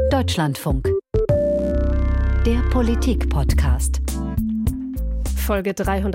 Deutschlandfunk. Der Politik-Podcast. Folge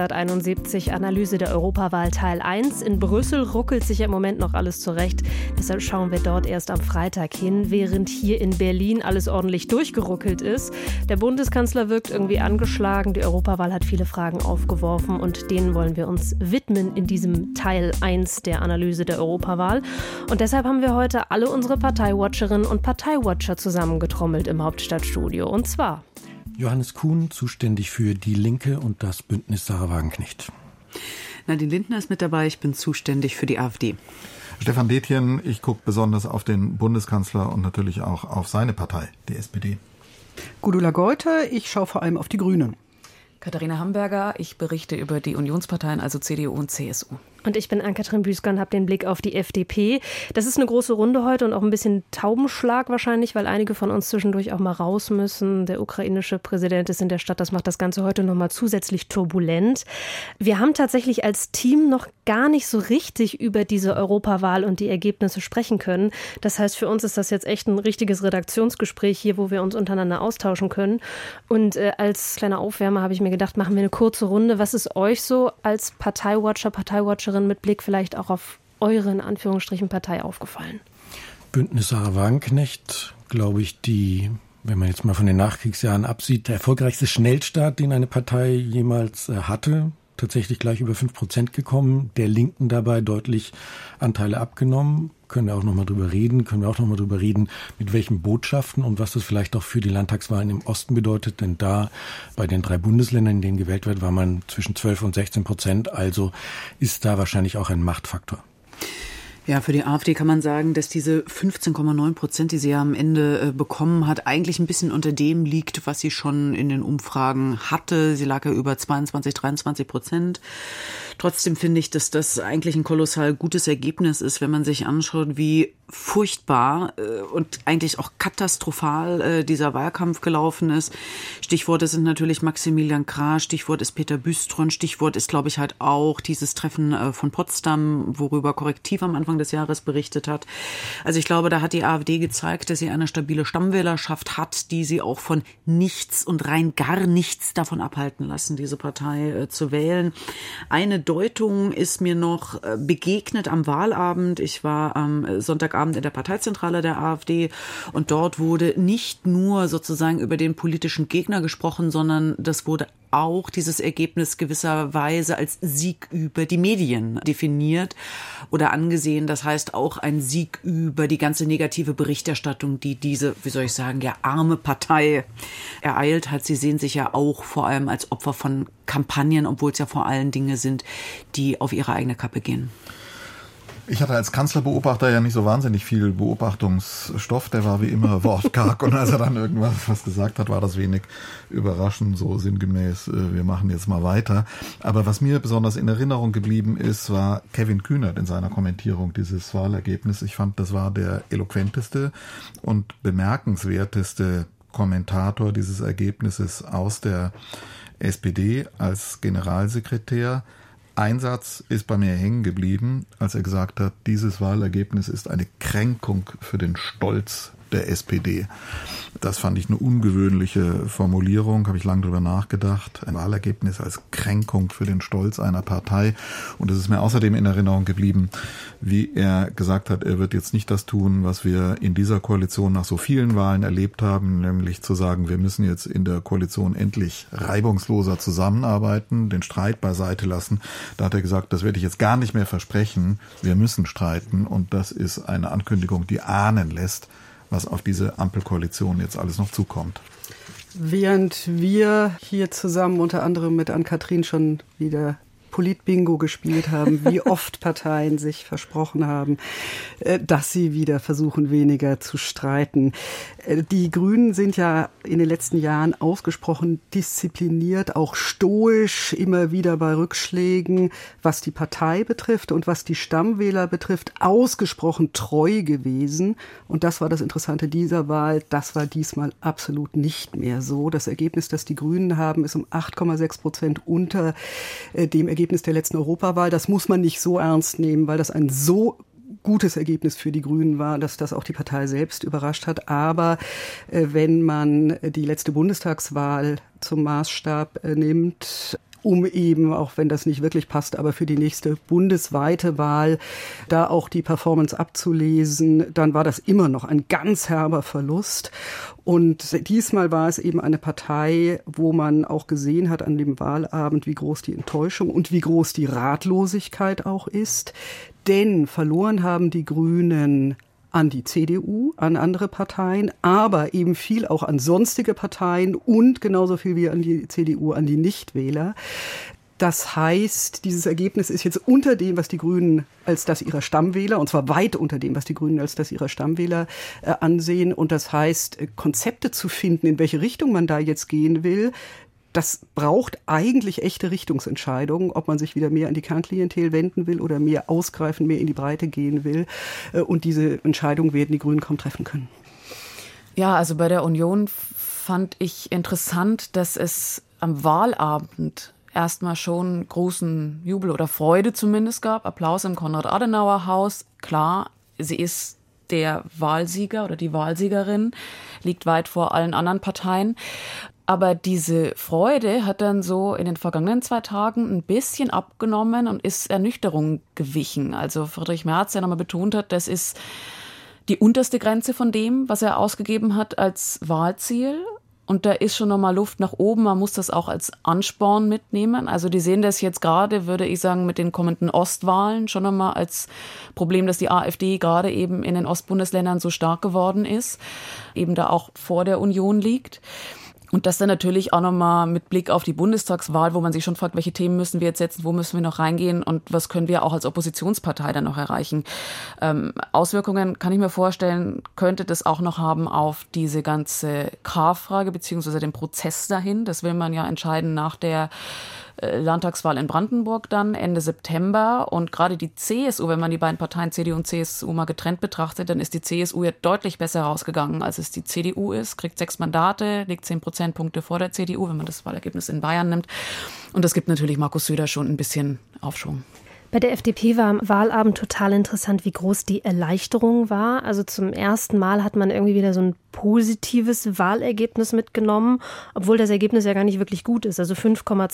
371, Analyse der Europawahl Teil 1. In Brüssel ruckelt sich ja im Moment noch alles zurecht. Deshalb schauen wir dort erst am Freitag hin, während hier in Berlin alles ordentlich durchgeruckelt ist. Der Bundeskanzler wirkt irgendwie angeschlagen. Die Europawahl hat viele Fragen aufgeworfen und denen wollen wir uns widmen in diesem Teil 1 der Analyse der Europawahl. Und deshalb haben wir heute alle unsere Parteiwatcherinnen und Parteiwatcher zusammengetrommelt im Hauptstadtstudio. Und zwar Johannes Kuhn, zuständig für Die Linke und das Bündnis Sarah Wagenknecht. Nadine Lindner ist mit dabei, ich bin zuständig für die AfD. Stefan Detjen, ich gucke besonders auf den Bundeskanzler und natürlich auch auf seine Partei, die SPD. Gudula Goite, ich schaue vor allem auf die Grünen. Katharina Hamburger, ich berichte über die Unionsparteien, also CDU und CSU. Und ich bin Ann-Kathrin Büsker und habe den Blick auf die FDP. Das ist eine große Runde heute und auch ein bisschen Taubenschlag wahrscheinlich, weil einige von uns zwischendurch auch mal raus müssen. Der ukrainische Präsident ist in der Stadt, das macht das Ganze heute nochmal zusätzlich turbulent. Wir haben tatsächlich als Team noch gar nicht so richtig über diese Europawahl und die Ergebnisse sprechen können. Das heißt, für uns ist das jetzt echt ein richtiges Redaktionsgespräch hier, wo wir uns untereinander austauschen können. Und als kleiner Aufwärmer habe ich mir gedacht, machen wir eine kurze Runde. Was ist euch so als Parteiwatcherin mit Blick vielleicht auch auf eure, in Anführungsstrichen, Partei aufgefallen? Bündnis Sarah Wagenknecht, glaube ich, wenn man jetzt mal von den Nachkriegsjahren absieht, der erfolgreichste Schnellstart, den eine Partei jemals hatte. Tatsächlich gleich über 5% gekommen, der Linken dabei deutlich Anteile abgenommen. Können wir auch nochmal drüber reden, mit welchen Botschaften und was das vielleicht auch für die Landtagswahlen im Osten bedeutet. Denn da bei den 3 Bundesländern, in denen gewählt wird, war man zwischen 12 und 16%. Also ist da wahrscheinlich auch ein Machtfaktor. Ja, für die AfD kann man sagen, dass diese 15,9%, die sie ja am Ende bekommen hat, eigentlich ein bisschen unter dem liegt, was sie schon in den Umfragen hatte. Sie lag ja über 23%. Trotzdem finde ich, dass das eigentlich ein kolossal gutes Ergebnis ist, wenn man sich anschaut, wie furchtbar und eigentlich auch katastrophal dieser Wahlkampf gelaufen ist. Stichworte sind natürlich Maximilian Krah, Stichwort ist Peter Büstron, Stichwort ist, glaube ich, halt auch dieses Treffen von Potsdam, worüber Korrektiv am Anfang des Jahres berichtet hat. Also ich glaube, da hat die AfD gezeigt, dass sie eine stabile Stammwählerschaft hat, die sie auch von nichts und rein gar nichts davon abhalten lassen, diese Partei zu wählen. Eine Deutung ist mir noch begegnet am Wahlabend. Ich war am Sonntagabend in der Parteizentrale der AfD und dort wurde nicht nur sozusagen über den politischen Gegner gesprochen, sondern das wurde auch dieses Ergebnis gewisserweise als Sieg über die Medien definiert oder angesehen. Das heißt auch ein Sieg über die ganze negative Berichterstattung, die diese, wie soll ich sagen, ja arme Partei ereilt hat. Sie sehen sich ja auch vor allem als Opfer von Kampagnen, obwohl es ja vor allem Dinge sind, die auf ihre eigene Kappe gehen. Ich hatte als Kanzlerbeobachter ja nicht so wahnsinnig viel Beobachtungsstoff. Der war wie immer wortkarg und als er dann was gesagt hat, war das wenig überraschend, so sinngemäß, wir machen jetzt mal weiter. Aber was mir besonders in Erinnerung geblieben ist, war Kevin Kühnert in seiner Kommentierung dieses Wahlergebnisses. Ich fand, das war der eloquenteste und bemerkenswerteste Kommentator dieses Ergebnisses aus der SPD als Generalsekretär. Ein Satz ist bei mir hängen geblieben, als er gesagt hat, dieses Wahlergebnis ist eine Kränkung für den Stolz der SPD. Das fand ich eine ungewöhnliche Formulierung, habe ich lange drüber nachgedacht. Ein Wahlergebnis als Kränkung für den Stolz einer Partei. Und es ist mir außerdem in Erinnerung geblieben, wie er gesagt hat, er wird jetzt nicht das tun, was wir in dieser Koalition nach so vielen Wahlen erlebt haben, nämlich zu sagen, wir müssen jetzt in der Koalition endlich reibungsloser zusammenarbeiten, den Streit beiseite lassen. Da hat er gesagt, das werde ich jetzt gar nicht mehr versprechen. Wir müssen streiten. Und das ist eine Ankündigung, die ahnen lässt, was auf diese Ampelkoalition jetzt alles noch zukommt. Während wir hier zusammen unter anderem mit Ann-Kathrin schon wieder Politbingo gespielt haben, wie oft Parteien sich versprochen haben, dass sie wieder versuchen, weniger zu streiten. Die Grünen sind ja in den letzten Jahren ausgesprochen diszipliniert, auch stoisch, immer wieder bei Rückschlägen, was die Partei betrifft und was die Stammwähler betrifft, ausgesprochen treu gewesen. Und das war das Interessante dieser Wahl. Das war diesmal absolut nicht mehr so. Das Ergebnis, das die Grünen haben, ist um 8,6% unter dem Ergebnis der letzten Europawahl. Das muss man nicht so ernst nehmen, weil das ein so gutes Ergebnis für die Grünen war, dass das auch die Partei selbst überrascht hat. Aber wenn man die letzte Bundestagswahl zum Maßstab nimmt, um eben, auch wenn das nicht wirklich passt, aber für die nächste bundesweite Wahl da auch die Performance abzulesen, dann war das immer noch ein ganz herber Verlust. Und diesmal war es eben eine Partei, wo man auch gesehen hat an dem Wahlabend, wie groß die Enttäuschung und wie groß die Ratlosigkeit auch ist. Denn verloren haben die Grünen an die CDU, an andere Parteien, aber eben viel auch an sonstige Parteien und genauso viel wie an die CDU, an die Nichtwähler. Das heißt, dieses Ergebnis ist jetzt unter dem, was die Grünen als das ihrer Stammwähler, und zwar weit unter dem, was die Grünen als das ihrer Stammwähler ansehen. Und das heißt, Konzepte zu finden, in welche Richtung man da jetzt gehen will, das braucht eigentlich echte Richtungsentscheidungen, ob man sich wieder mehr an die Kernklientel wenden will oder mehr ausgreifen, mehr in die Breite gehen will. Und diese Entscheidung werden die Grünen kaum treffen können. Ja, also bei der Union fand ich interessant, dass es am Wahlabend erstmal schon großen Jubel oder Freude zumindest gab. Applaus im Konrad-Adenauer-Haus. Klar, sie ist der Wahlsieger oder die Wahlsiegerin, liegt weit vor allen anderen Parteien. Aber diese Freude hat dann so in den vergangenen 2 Tagen ein bisschen abgenommen und ist Ernüchterung gewichen. Also Friedrich Merz, der nochmal betont hat, das ist die unterste Grenze von dem, was er ausgegeben hat als Wahlziel. Und da ist schon nochmal Luft nach oben. Man muss das auch als Ansporn mitnehmen. Also die sehen das jetzt gerade, würde ich sagen, mit den kommenden Ostwahlen schon nochmal als Problem, dass die AfD gerade eben in den Ostbundesländern so stark geworden ist, eben da auch vor der Union liegt. Und das dann natürlich auch nochmal mit Blick auf die Bundestagswahl, wo man sich schon fragt, welche Themen müssen wir jetzt setzen, wo müssen wir noch reingehen und was können wir auch als Oppositionspartei dann noch erreichen. Auswirkungen, kann ich mir vorstellen, könnte das auch noch haben auf diese ganze K-Frage beziehungsweise den Prozess dahin. Das will man ja entscheiden nach der Landtagswahl in Brandenburg dann Ende September. Und gerade die CSU, wenn man die beiden Parteien CDU und CSU mal getrennt betrachtet, dann ist die CSU ja deutlich besser rausgegangen, als es die CDU ist. Kriegt 6 Mandate, liegt 10 Prozentpunkte vor der CDU, wenn man das Wahlergebnis in Bayern nimmt. Und das gibt natürlich Markus Söder schon ein bisschen Aufschwung. Bei der FDP war am Wahlabend total interessant, wie groß die Erleichterung war. Also zum ersten Mal hat man irgendwie wieder so ein positives Wahlergebnis mitgenommen, obwohl das Ergebnis ja gar nicht wirklich gut ist. Also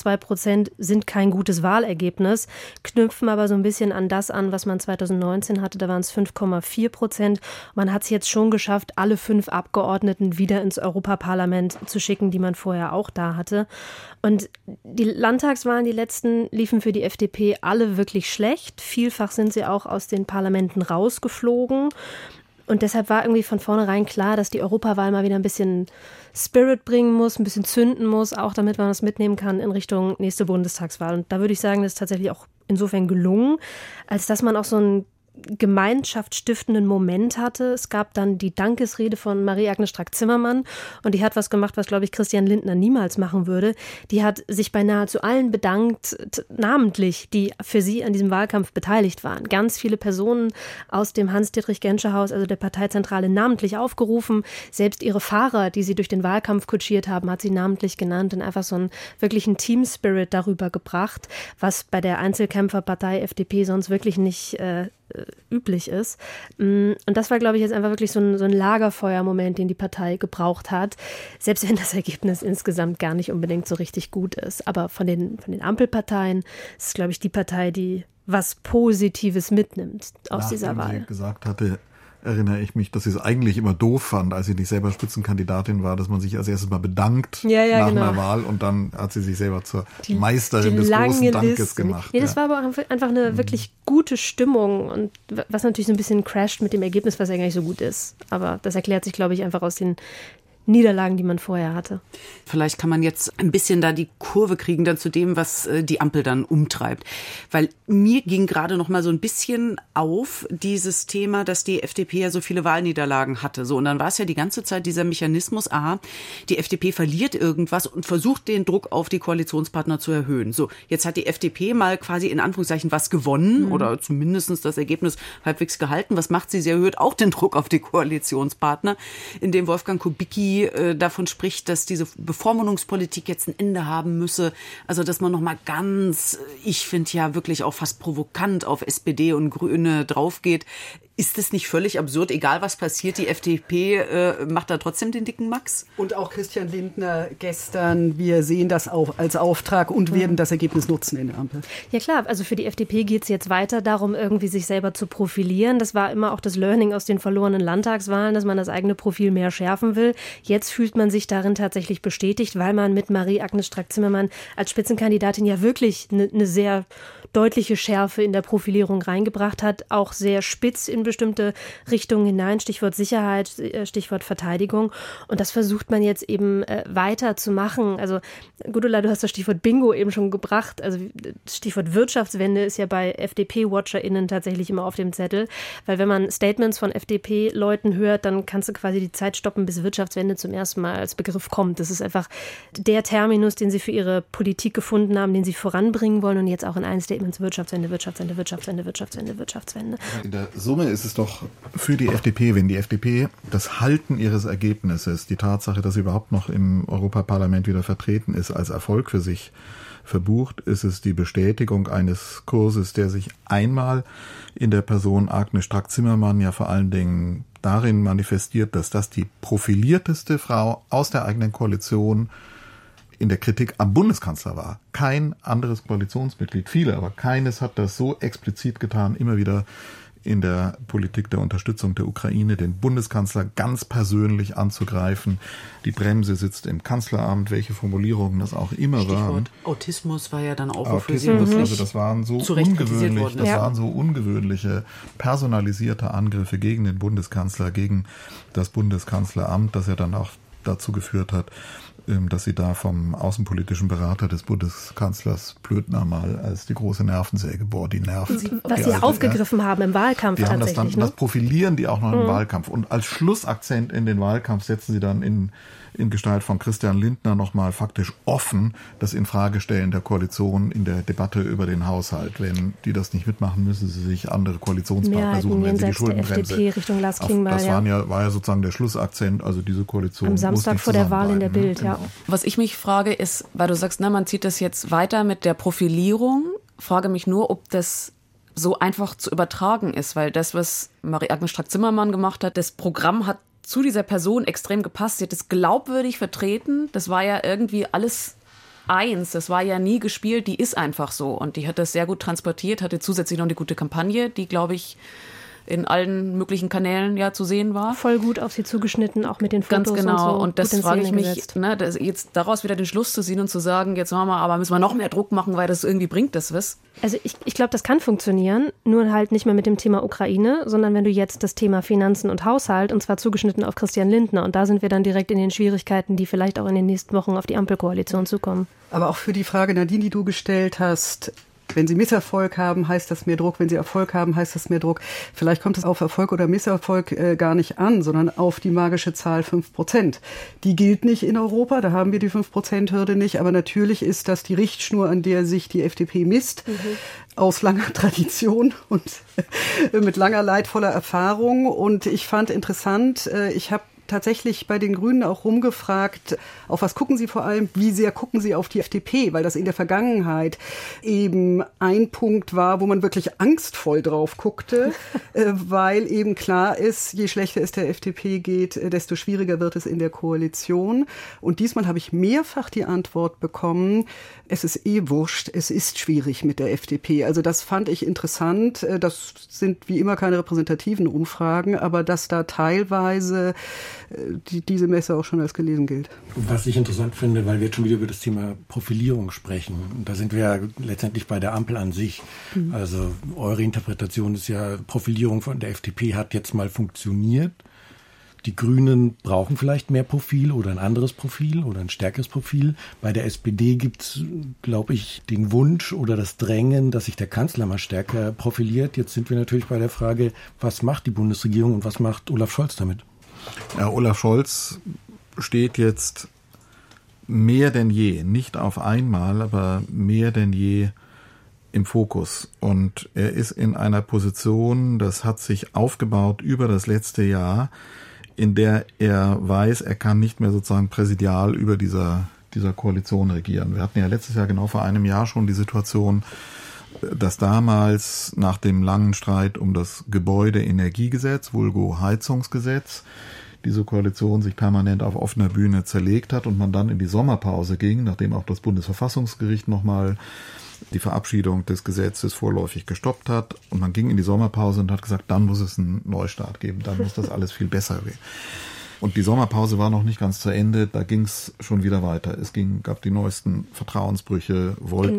5,2% sind kein gutes Wahlergebnis, knüpfen aber so ein bisschen an das an, was man 2019 hatte. Da waren es 5,4%. Man hat es jetzt schon geschafft, alle 5 Abgeordneten wieder ins Europaparlament zu schicken, die man vorher auch da hatte. Und die Landtagswahlen, die letzten, liefen für die FDP alle wirklich schlecht. Vielfach sind sie auch aus den Parlamenten rausgeflogen. Und deshalb war irgendwie von vornherein klar, dass die Europawahl mal wieder ein bisschen Spirit bringen muss, ein bisschen zünden muss, auch damit man das mitnehmen kann in Richtung nächste Bundestagswahl. Und da würde ich sagen, das ist tatsächlich auch insofern gelungen, als dass man auch so einen gemeinschaftsstiftenden Moment hatte. Es gab dann die Dankesrede von Marie-Agnes Strack-Zimmermann und die hat was gemacht, was, glaube ich, Christian Lindner niemals machen würde. Die hat sich bei nahezu allen bedankt, namentlich, die für sie an diesem Wahlkampf beteiligt waren. Ganz viele Personen aus dem Hans-Dietrich-Genscher-Haus, also der Parteizentrale, namentlich aufgerufen. Selbst ihre Fahrer, die sie durch den Wahlkampf kutschiert haben, hat sie namentlich genannt und einfach so einen wirklichen Team-Spirit darüber gebracht, was bei der Einzelkämpferpartei FDP sonst wirklich nicht üblich ist. Und das war, glaube ich, jetzt einfach wirklich so ein Lagerfeuermoment, den die Partei gebraucht hat, selbst wenn das Ergebnis insgesamt gar nicht unbedingt so richtig gut ist. Aber von den Ampelparteien ist es, glaube ich, die Partei, die was Positives mitnimmt aus dieser Wahl. Nachdem sie gesagt hatte, erinnere ich mich, dass sie es eigentlich immer doof fand, als sie nicht selber Spitzenkandidatin war, dass man sich als erstes mal bedankt nach einer Wahl und dann hat sie sich selber zur Meisterin des großen Dankes gemacht. Nee, das war aber einfach eine wirklich gute Stimmung und was natürlich so ein bisschen crasht mit dem Ergebnis, was ja gar nicht so gut ist. Aber das erklärt sich, glaube ich, einfach aus den Niederlagen, die man vorher hatte. Vielleicht kann man jetzt ein bisschen da die Kurve kriegen dann zu dem, was die Ampel dann umtreibt. Weil mir ging gerade noch mal so ein bisschen auf dieses Thema, dass die FDP ja so viele Wahlniederlagen hatte. So, und dann war es ja die ganze Zeit dieser Mechanismus, die FDP verliert irgendwas und versucht den Druck auf die Koalitionspartner zu erhöhen. So, jetzt hat die FDP mal quasi in Anführungszeichen was gewonnen oder zumindest das Ergebnis halbwegs gehalten. Was macht sie? Sie erhöht auch den Druck auf die Koalitionspartner, indem Wolfgang Kubicki FDP davon spricht, dass diese Bevormundungspolitik jetzt ein Ende haben müsse. Also dass man nochmal ganz, ich finde ja wirklich auch fast provokant auf SPD und Grüne draufgeht. Ist das nicht völlig absurd? Egal was passiert, die FDP macht da trotzdem den dicken Max? Und auch Christian Lindner gestern, wir sehen das auch als Auftrag und werden das Ergebnis nutzen in der Ampel. Ja klar, also für die FDP geht es jetzt weiter darum, irgendwie sich selber zu profilieren. Das war immer auch das Learning aus den verlorenen Landtagswahlen, dass man das eigene Profil mehr schärfen will. Jetzt fühlt man sich darin tatsächlich bestätigt, weil man mit Marie-Agnes Strack-Zimmermann als Spitzenkandidatin ja wirklich eine sehr deutliche Schärfe in der Profilierung reingebracht hat, auch sehr spitz in bestimmte Richtungen hinein, Stichwort Sicherheit, Stichwort Verteidigung. Und das versucht man jetzt eben weiter zu machen. Also Gudula, du hast das Stichwort Bingo eben schon gebracht. Also Stichwort Wirtschaftswende ist ja bei FDP-WatcherInnen tatsächlich immer auf dem Zettel, weil wenn man Statements von FDP-Leuten hört, dann kannst du quasi die Zeit stoppen, bis Wirtschaftswende zum ersten Mal als Begriff kommt. Das ist einfach der Terminus, den sie für ihre Politik gefunden haben, den sie voranbringen wollen und jetzt auch in allen Statements Wirtschaftswende. In der Summe ist es doch für die FDP, wenn die FDP das Halten ihres Ergebnisses, die Tatsache, dass sie überhaupt noch im Europaparlament wieder vertreten ist, als Erfolg für sich verbucht, ist es die Bestätigung eines Kurses, der sich einmal in der Person Agnes Strack-Zimmermann ja vor allen Dingen darin manifestiert, dass das die profilierteste Frau aus der eigenen Koalition in der Kritik am Bundeskanzler war. Kein anderes Koalitionsmitglied, viele, aber keines hat das so explizit getan, immer wieder in der Politik der Unterstützung der Ukraine, den Bundeskanzler ganz persönlich anzugreifen. Die Bremse sitzt im Kanzleramt, welche Formulierungen das auch immer waren. Autismus war ja dann auch für sie wirklich. Also das waren so ungewöhnliche, personalisierte Angriffe gegen den Bundeskanzler, gegen das Bundeskanzleramt, das ja dann auch dazu geführt hat, dass sie da vom außenpolitischen Berater des Bundeskanzlers Blödner mal als die große Nervensäge, die nervt. Was sie aufgegriffen haben im Wahlkampf die tatsächlich. Haben das, dann, das profilieren die auch noch im Wahlkampf. Und als Schlussakzent in den Wahlkampf setzen sie dann in Gestalt von Christian Lindner nochmal faktisch offen das Infragestellen der Koalition in der Debatte über den Haushalt. Wenn die das nicht mitmachen, müssen sie sich andere Koalitionspartner suchen, wenn sie die Schuldenbremse. FDP Richtung Lars Klingbeil, das war ja sozusagen der Schlussakzent, also diese Koalition. Am Samstag vor der Wahl in der Bild, ja. Was ich mich frage ist, weil du sagst, man zieht das jetzt weiter mit der Profilierung, frage mich nur, ob das so einfach zu übertragen ist, weil das, was Marie-Agnes Strack-Zimmermann gemacht hat, das Programm hat zu dieser Person extrem gepasst. Sie hat es glaubwürdig vertreten. Das war ja irgendwie alles eins. Das war ja nie gespielt. Die ist einfach so. Und die hat das sehr gut transportiert, hatte zusätzlich noch eine gute Kampagne, die, glaube ich, in allen möglichen Kanälen ja zu sehen war. Voll gut auf sie zugeschnitten, auch mit den Fotos. Ganz genau. Und so. Und das frage ich mich, jetzt daraus wieder den Schluss zu ziehen und zu sagen, jetzt machen wir, aber müssen wir noch mehr Druck machen, weil das irgendwie bringt das was. Also ich glaube, das kann funktionieren, nur halt nicht mehr mit dem Thema Ukraine, sondern wenn du jetzt das Thema Finanzen und Haushalt, und zwar zugeschnitten auf Christian Lindner, und da sind wir dann direkt in den Schwierigkeiten, die vielleicht auch in den nächsten Wochen auf die Ampelkoalition zukommen. Aber auch für die Frage, Nadine, die du gestellt hast, wenn Sie Misserfolg haben, heißt das mehr Druck. Wenn Sie Erfolg haben, heißt das mehr Druck. Vielleicht kommt es auf Erfolg oder Misserfolg gar nicht an, sondern auf die magische Zahl 5%. Die gilt nicht in Europa, da haben wir die 5%-Hürde nicht. Aber natürlich ist das die Richtschnur, an der sich die FDP misst. Aus langer Tradition und mit langer leidvoller Erfahrung. Und ich fand interessant, ich habe tatsächlich bei den Grünen auch rumgefragt, auf was gucken Sie vor allem, wie sehr gucken Sie auf die FDP, weil das in der Vergangenheit eben ein Punkt war, wo man wirklich angstvoll drauf guckte, weil eben klar ist, je schlechter es der FDP geht, desto schwieriger wird es in der Koalition. Und diesmal habe ich mehrfach die Antwort bekommen, es ist wurscht, es ist schwierig mit der FDP. Also das fand ich interessant. Das sind wie immer keine repräsentativen Umfragen, aber dass da teilweise diese Messe auch schon als gelesen gilt. Was ich interessant finde, weil wir jetzt schon wieder über das Thema Profilierung sprechen. Und da sind wir ja letztendlich bei der Ampel an sich. Also eure Interpretation ist ja, Profilierung von der FDP hat jetzt mal funktioniert. Die Grünen brauchen vielleicht mehr Profil oder ein anderes Profil oder ein stärkeres Profil. Bei der SPD gibt es, glaube ich, den Wunsch oder das Drängen, dass sich der Kanzler mal stärker profiliert. Jetzt sind wir natürlich bei der Frage, was macht die Bundesregierung und was macht Olaf Scholz damit? Ja, Olaf Scholz steht jetzt mehr denn je, nicht auf einmal, aber mehr denn je im Fokus. Und er ist in einer Position, das hat sich aufgebaut über das letzte Jahr, in der er weiß, er kann nicht mehr sozusagen präsidial über dieser Koalition regieren. Wir hatten ja letztes Jahr genau vor einem Jahr schon die Situation, dass damals nach dem langen Streit um das Gebäudeenergiegesetz, vulgo Heizungsgesetz, diese Koalition sich permanent auf offener Bühne zerlegt hat und man dann in die Sommerpause ging, nachdem auch das Bundesverfassungsgericht nochmal die Verabschiedung des Gesetzes vorläufig gestoppt hat. Und man ging in die Sommerpause und hat gesagt, dann muss es einen Neustart geben, dann muss das alles viel besser werden. Und die Sommerpause war noch nicht ganz zu Ende, da ging es schon wieder weiter. Gab die neuesten Vertrauensbrüche,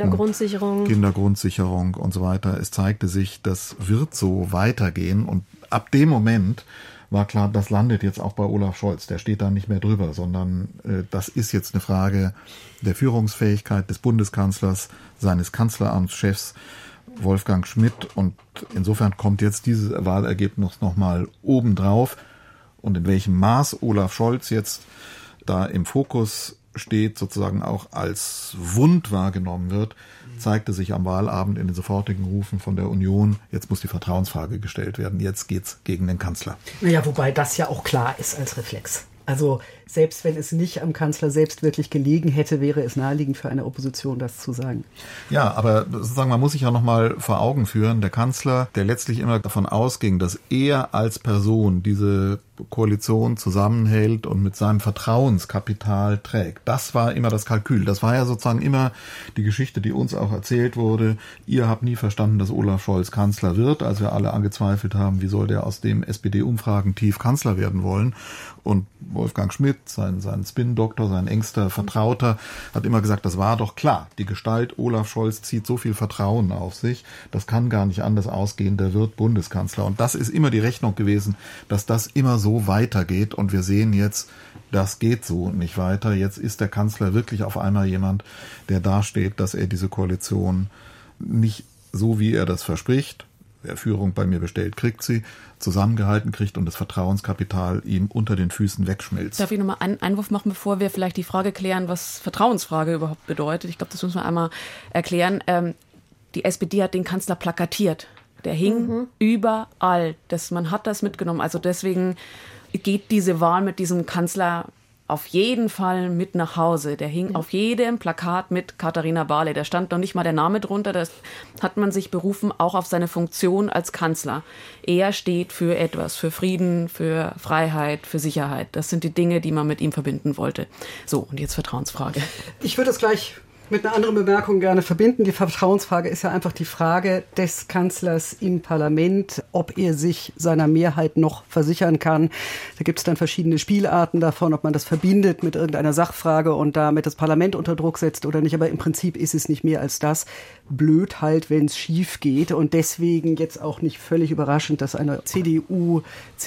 Kindergrundsicherung und so weiter. Es zeigte sich, das wird so weitergehen. Und ab dem Moment war klar, das landet jetzt auch bei Olaf Scholz. Der steht da nicht mehr drüber, sondern das ist jetzt eine Frage der Führungsfähigkeit des Bundeskanzlers, seines Kanzleramtschefs Wolfgang Schmidt. Und insofern kommt jetzt dieses Wahlergebnis nochmal obendrauf. Und in welchem Maß Olaf Scholz jetzt da im Fokus steht, sozusagen auch als Wund wahrgenommen wird, zeigte sich am Wahlabend in den sofortigen Rufen von der Union. Jetzt muss die Vertrauensfrage gestellt werden. Jetzt geht's gegen den Kanzler. Naja, wobei das ja auch klar ist als Reflex. Also selbst wenn es nicht am Kanzler selbst wirklich gelegen hätte, wäre es naheliegend für eine Opposition, das zu sagen. Ja, aber sozusagen, man muss sich ja nochmal vor Augen führen, der Kanzler, der letztlich immer davon ausging, dass er als Person diese Koalition zusammenhält und mit seinem Vertrauenskapital trägt. Das war immer das Kalkül. Das war ja sozusagen immer die Geschichte, die uns auch erzählt wurde. Ihr habt nie verstanden, dass Olaf Scholz Kanzler wird, als wir alle angezweifelt haben, wie soll der aus dem SPD-Umfragentief Kanzler werden wollen. Und Wolfgang Schmidt, sein Spin-Doktor, sein engster Vertrauter, hat immer gesagt, das war doch klar. Die Gestalt Olaf Scholz zieht so viel Vertrauen auf sich. Das kann gar nicht anders ausgehen. Der wird Bundeskanzler. Und das ist immer die Rechnung gewesen, dass das immer so weitergeht. Und wir sehen jetzt, das geht so nicht weiter. Jetzt ist der Kanzler wirklich auf einmal jemand, der dasteht, dass er diese Koalition nicht so, wie er das verspricht, wer Führung bei mir bestellt, kriegt sie, zusammengehalten kriegt und das Vertrauenskapital ihm unter den Füßen wegschmilzt. Darf ich nochmal einen Einwurf machen, bevor wir vielleicht die Frage klären, was Vertrauensfrage überhaupt bedeutet? Ich glaube, das müssen wir einmal erklären. Die SPD hat den Kanzler plakatiert. Der hing überall. Man hat das mitgenommen. Also deswegen geht diese Wahl mit diesem Kanzler auf jeden Fall mit nach Hause. Der hing auf jedem Plakat mit Katharina Barley. Da stand noch nicht mal der Name drunter. Da hat man sich berufen, auch auf seine Funktion als Kanzler. Er steht für etwas, für Frieden, für Freiheit, für Sicherheit. Das sind die Dinge, die man mit ihm verbinden wollte. So, und jetzt Vertrauensfrage. Ich würde das gleich mit einer anderen Bemerkung gerne verbinden. Die Vertrauensfrage ist ja einfach die Frage des Kanzlers im Parlament, ob er sich seiner Mehrheit noch versichern kann. Da gibt es dann verschiedene Spielarten davon, ob man das verbindet mit irgendeiner Sachfrage und damit das Parlament unter Druck setzt oder nicht. Aber im Prinzip ist es nicht mehr als das. Blöd halt, wenn es schief geht. Und deswegen jetzt auch nicht völlig überraschend, dass eine CDU,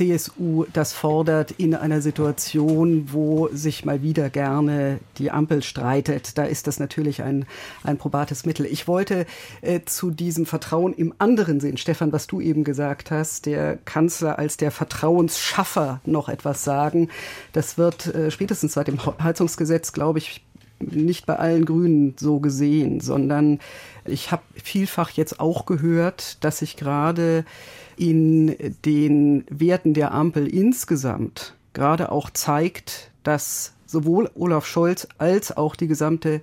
CSU das fordert in einer Situation, wo sich mal wieder gerne die Ampel streitet. Da ist das natürlich ein probates Mittel. Ich wollte zu diesem Vertrauen im anderen Sinn, Stefan, was du eben gesagt hast, der Kanzler als der Vertrauensschaffer noch etwas sagen. Das wird spätestens seit dem Heizungsgesetz, glaube ich, nicht bei allen Grünen so gesehen, sondern ich habe vielfach jetzt auch gehört, dass sich gerade in den Werten der Ampel insgesamt gerade auch zeigt, dass sowohl Olaf Scholz als auch die gesamte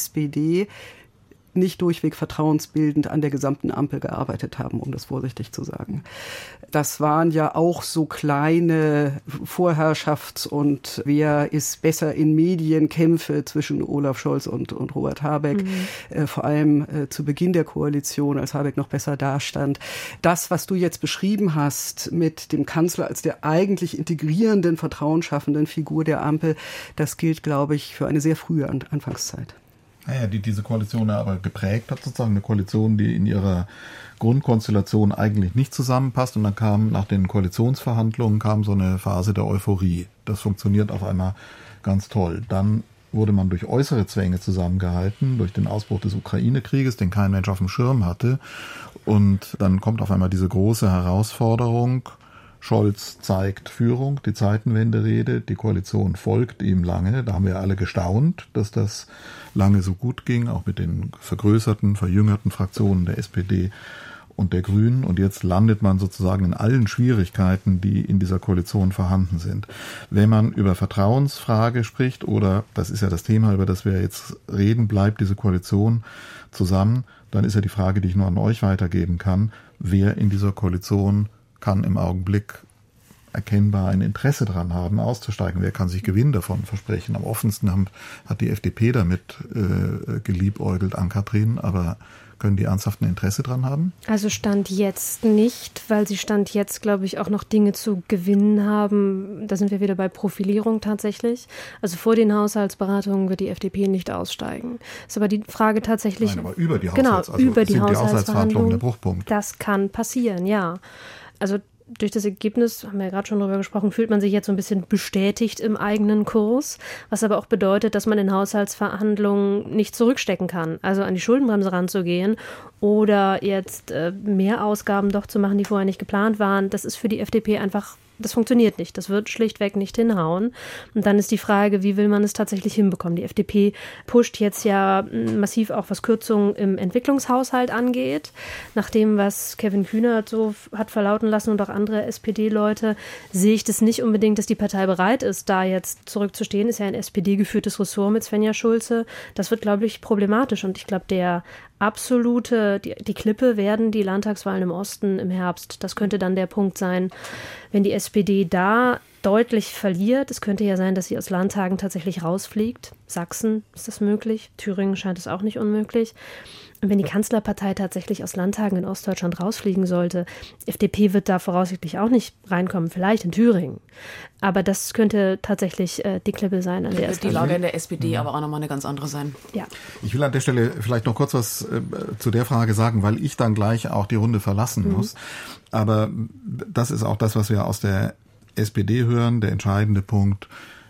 SPD nicht durchweg vertrauensbildend an der gesamten Ampel gearbeitet haben, um das vorsichtig zu sagen. Das waren ja auch so kleine Vorherrschafts- und wer ist besser in Medienkämpfe zwischen Olaf Scholz und Robert Habeck, vor allem zu Beginn der Koalition, als Habeck noch besser dastand. Das, was du jetzt beschrieben hast mit dem Kanzler als der eigentlich integrierenden, vertrauensschaffenden Figur der Ampel, das gilt, glaube ich, für eine sehr frühe Anfangszeit. Naja, die diese Koalition aber geprägt hat, sozusagen eine Koalition, die in ihrer Grundkonstellation eigentlich nicht zusammenpasst. Und dann kam nach den Koalitionsverhandlungen so eine Phase der Euphorie. Das funktioniert auf einmal ganz toll. Dann wurde man durch äußere Zwänge zusammengehalten, durch den Ausbruch des Ukraine-Krieges, den kein Mensch auf dem Schirm hatte. Und dann kommt auf einmal diese große Herausforderung. Scholz zeigt Führung, die Zeitenwende-Rede, die Koalition folgt ihm lange. Da haben wir alle gestaunt, dass das lange so gut ging, auch mit den vergrößerten, verjüngerten Fraktionen der SPD und der Grünen. Und jetzt landet man sozusagen in allen Schwierigkeiten, die in dieser Koalition vorhanden sind. Wenn man über Vertrauensfrage spricht, oder das ist ja das Thema, über das wir jetzt reden, bleibt diese Koalition zusammen, dann ist ja die Frage, die ich nur an euch weitergeben kann, wer in dieser Koalition kann im Augenblick erkennbar ein Interesse daran haben, auszusteigen. Wer kann sich Gewinn davon versprechen? Am offensten hat die FDP damit geliebäugelt, Ann-Kathrin, aber können die ernsthaft ein Interesse dran haben? Also Stand jetzt nicht, weil sie Stand jetzt, glaube ich, auch noch Dinge zu gewinnen haben. Da sind wir wieder bei Profilierung tatsächlich. Also vor den Haushaltsberatungen wird die FDP nicht aussteigen. Ist aber die Frage tatsächlich... Nein, aber über die über die Haushaltsverhandlungen der Bruchpunkt. Das kann passieren, ja. Also durch das Ergebnis, haben wir ja gerade schon drüber gesprochen, fühlt man sich jetzt so ein bisschen bestätigt im eigenen Kurs, was aber auch bedeutet, dass man in Haushaltsverhandlungen nicht zurückstecken kann, also an die Schuldenbremse ranzugehen oder jetzt mehr Ausgaben doch zu machen, die vorher nicht geplant waren. Das ist für die FDP einfach, das funktioniert nicht. Das wird schlichtweg nicht hinhauen. Und dann ist die Frage, wie will man es tatsächlich hinbekommen? Die FDP pusht jetzt ja massiv auch, was Kürzungen im Entwicklungshaushalt angeht. Nach dem, was Kevin Kühnert so hat verlauten lassen und auch andere SPD-Leute, sehe ich das nicht unbedingt, dass die Partei bereit ist, da jetzt zurückzustehen. Ist ja ein SPD-geführtes Ressort mit Svenja Schulze. Das wird, glaube ich, problematisch. Und ich glaube, die Klippe werden die Landtagswahlen im Osten im Herbst. Das könnte dann der Punkt sein, wenn die SPD da deutlich verliert. Es könnte ja sein, dass sie aus Landtagen tatsächlich rausfliegt. Sachsen ist das möglich. Thüringen scheint es auch nicht unmöglich. Und wenn die Kanzlerpartei tatsächlich aus Landtagen in Ostdeutschland rausfliegen sollte, FDP wird da voraussichtlich auch nicht reinkommen, vielleicht in Thüringen. Aber das könnte tatsächlich die Klippe sein, an der es die Lage in der SPD aber auch nochmal eine ganz andere sein. Ja. Ich will an der Stelle vielleicht noch kurz was zu der Frage sagen, weil ich dann gleich auch die Runde verlassen muss. Aber das ist auch das, was wir aus der SPD hören. Der entscheidende Punkt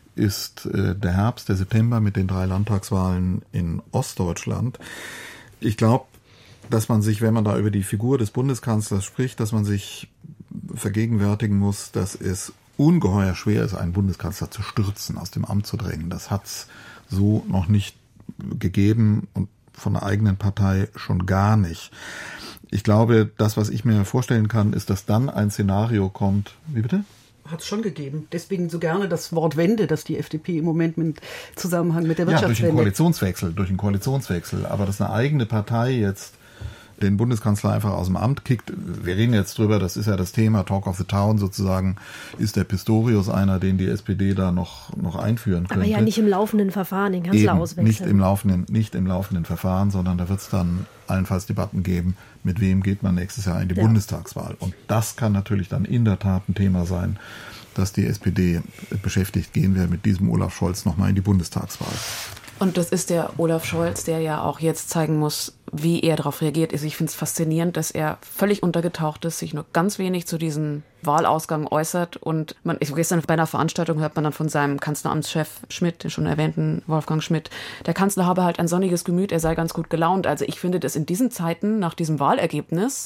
ist der Herbst, der September mit den 3 Landtagswahlen in Ostdeutschland. Ich glaube, dass man sich, wenn man da über die Figur des Bundeskanzlers spricht, dass man sich vergegenwärtigen muss, dass es ungeheuer schwer ist, einen Bundeskanzler zu stürzen, aus dem Amt zu drängen. Das hat es so noch nicht gegeben und von der eigenen Partei schon gar nicht. Ich glaube, das, was ich mir vorstellen kann, ist, dass dann ein Szenario kommt. Wie bitte? Hat es schon gegeben. Deswegen so gerne das Wort Wende, das die FDP im Moment im Zusammenhang mit der Wirtschaftswende... Ja, durch einen Koalitionswechsel. Aber dass eine eigene Partei jetzt den Bundeskanzler einfach aus dem Amt kickt, wir reden jetzt drüber, das ist ja das Thema, Talk of the Town sozusagen, ist der Pistorius einer, den die SPD da noch einführen könnte. Aber ja nicht im laufenden Verfahren, den Kanzler auswechseln. Nicht im laufenden Verfahren, sondern da wird es dann allenfalls Debatten geben, mit wem geht man nächstes Jahr in die Bundestagswahl. Und das kann natürlich dann in der Tat ein Thema sein, dass die SPD beschäftigt gehen wir mit diesem Olaf Scholz nochmal in die Bundestagswahl. Und das ist der Olaf Scholz, der ja auch jetzt zeigen muss, wie er darauf reagiert. Also ich finde es faszinierend, dass er völlig untergetaucht ist, sich nur ganz wenig zu diesem Wahlausgang äußert. Und gestern bei einer Veranstaltung hört man dann von seinem Kanzleramtschef Schmidt, den schon erwähnten Wolfgang Schmidt, der Kanzler habe halt ein sonniges Gemüt, er sei ganz gut gelaunt. Also ich finde das in diesen Zeiten, nach diesem Wahlergebnis,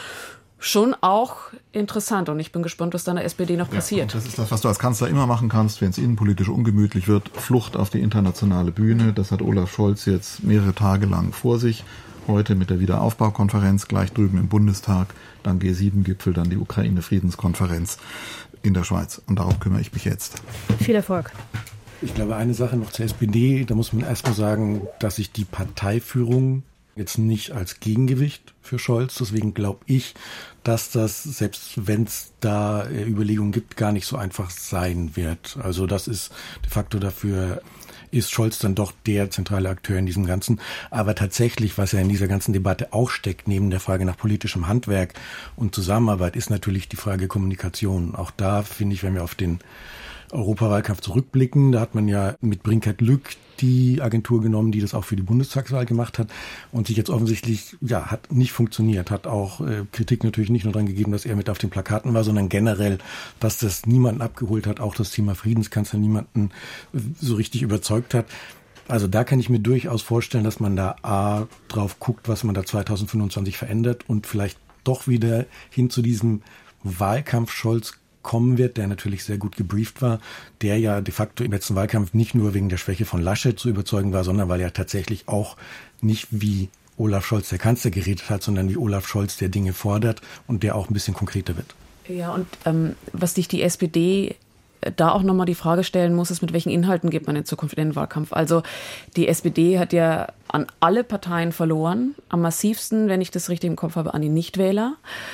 schon auch interessant. Und ich bin gespannt, was da in der SPD noch passiert. Das ist das, was du als Kanzler immer machen kannst, wenn es innenpolitisch ungemütlich wird. Flucht auf die internationale Bühne. Das hat Olaf Scholz jetzt mehrere Tage lang vor sich. Heute mit der Wiederaufbaukonferenz, gleich drüben im Bundestag, dann G7-Gipfel, dann die Ukraine-Friedenskonferenz in der Schweiz. Und darauf kümmere ich mich jetzt. Viel Erfolg. Ich glaube, eine Sache noch zur SPD. Da muss man erstmal sagen, dass sich die Parteiführung jetzt nicht als Gegengewicht für Scholz. Deswegen glaube ich, dass das, selbst wenn es da Überlegungen gibt, gar nicht so einfach sein wird. Also das ist de facto dafür, ist Scholz dann doch der zentrale Akteur in diesem Ganzen. Aber tatsächlich, was ja in dieser ganzen Debatte auch steckt, neben der Frage nach politischem Handwerk und Zusammenarbeit, ist natürlich die Frage Kommunikation. Auch da, finde ich, wenn wir auf den Europawahlkampf zurückblicken, da hat man ja mit Brinkert-Lück die Agentur genommen, die das auch für die Bundestagswahl gemacht hat und sich jetzt offensichtlich, hat nicht funktioniert, hat auch Kritik natürlich nicht nur daran gegeben, dass er mit auf den Plakaten war, sondern generell, dass das niemanden abgeholt hat, auch das Thema Friedenskanzler niemanden so richtig überzeugt hat. Also da kann ich mir durchaus vorstellen, dass man da A, drauf guckt, was man da 2025 verändert und vielleicht doch wieder hin zu diesem Wahlkampf Scholz kommen wird, der natürlich sehr gut gebrieft war, der ja de facto im letzten Wahlkampf nicht nur wegen der Schwäche von Laschet zu überzeugen war, sondern weil er tatsächlich auch nicht wie Olaf Scholz, der Kanzler, geredet hat, sondern wie Olaf Scholz, der Dinge fordert und der auch ein bisschen konkreter wird. Ja, und was sich die SPD da auch nochmal die Frage stellen muss, ist, mit welchen Inhalten geht man in Zukunft in den Wahlkampf? Also die SPD hat ja an alle Parteien verloren, am massivsten, wenn ich das richtig im Kopf habe, an die Nichtwähler.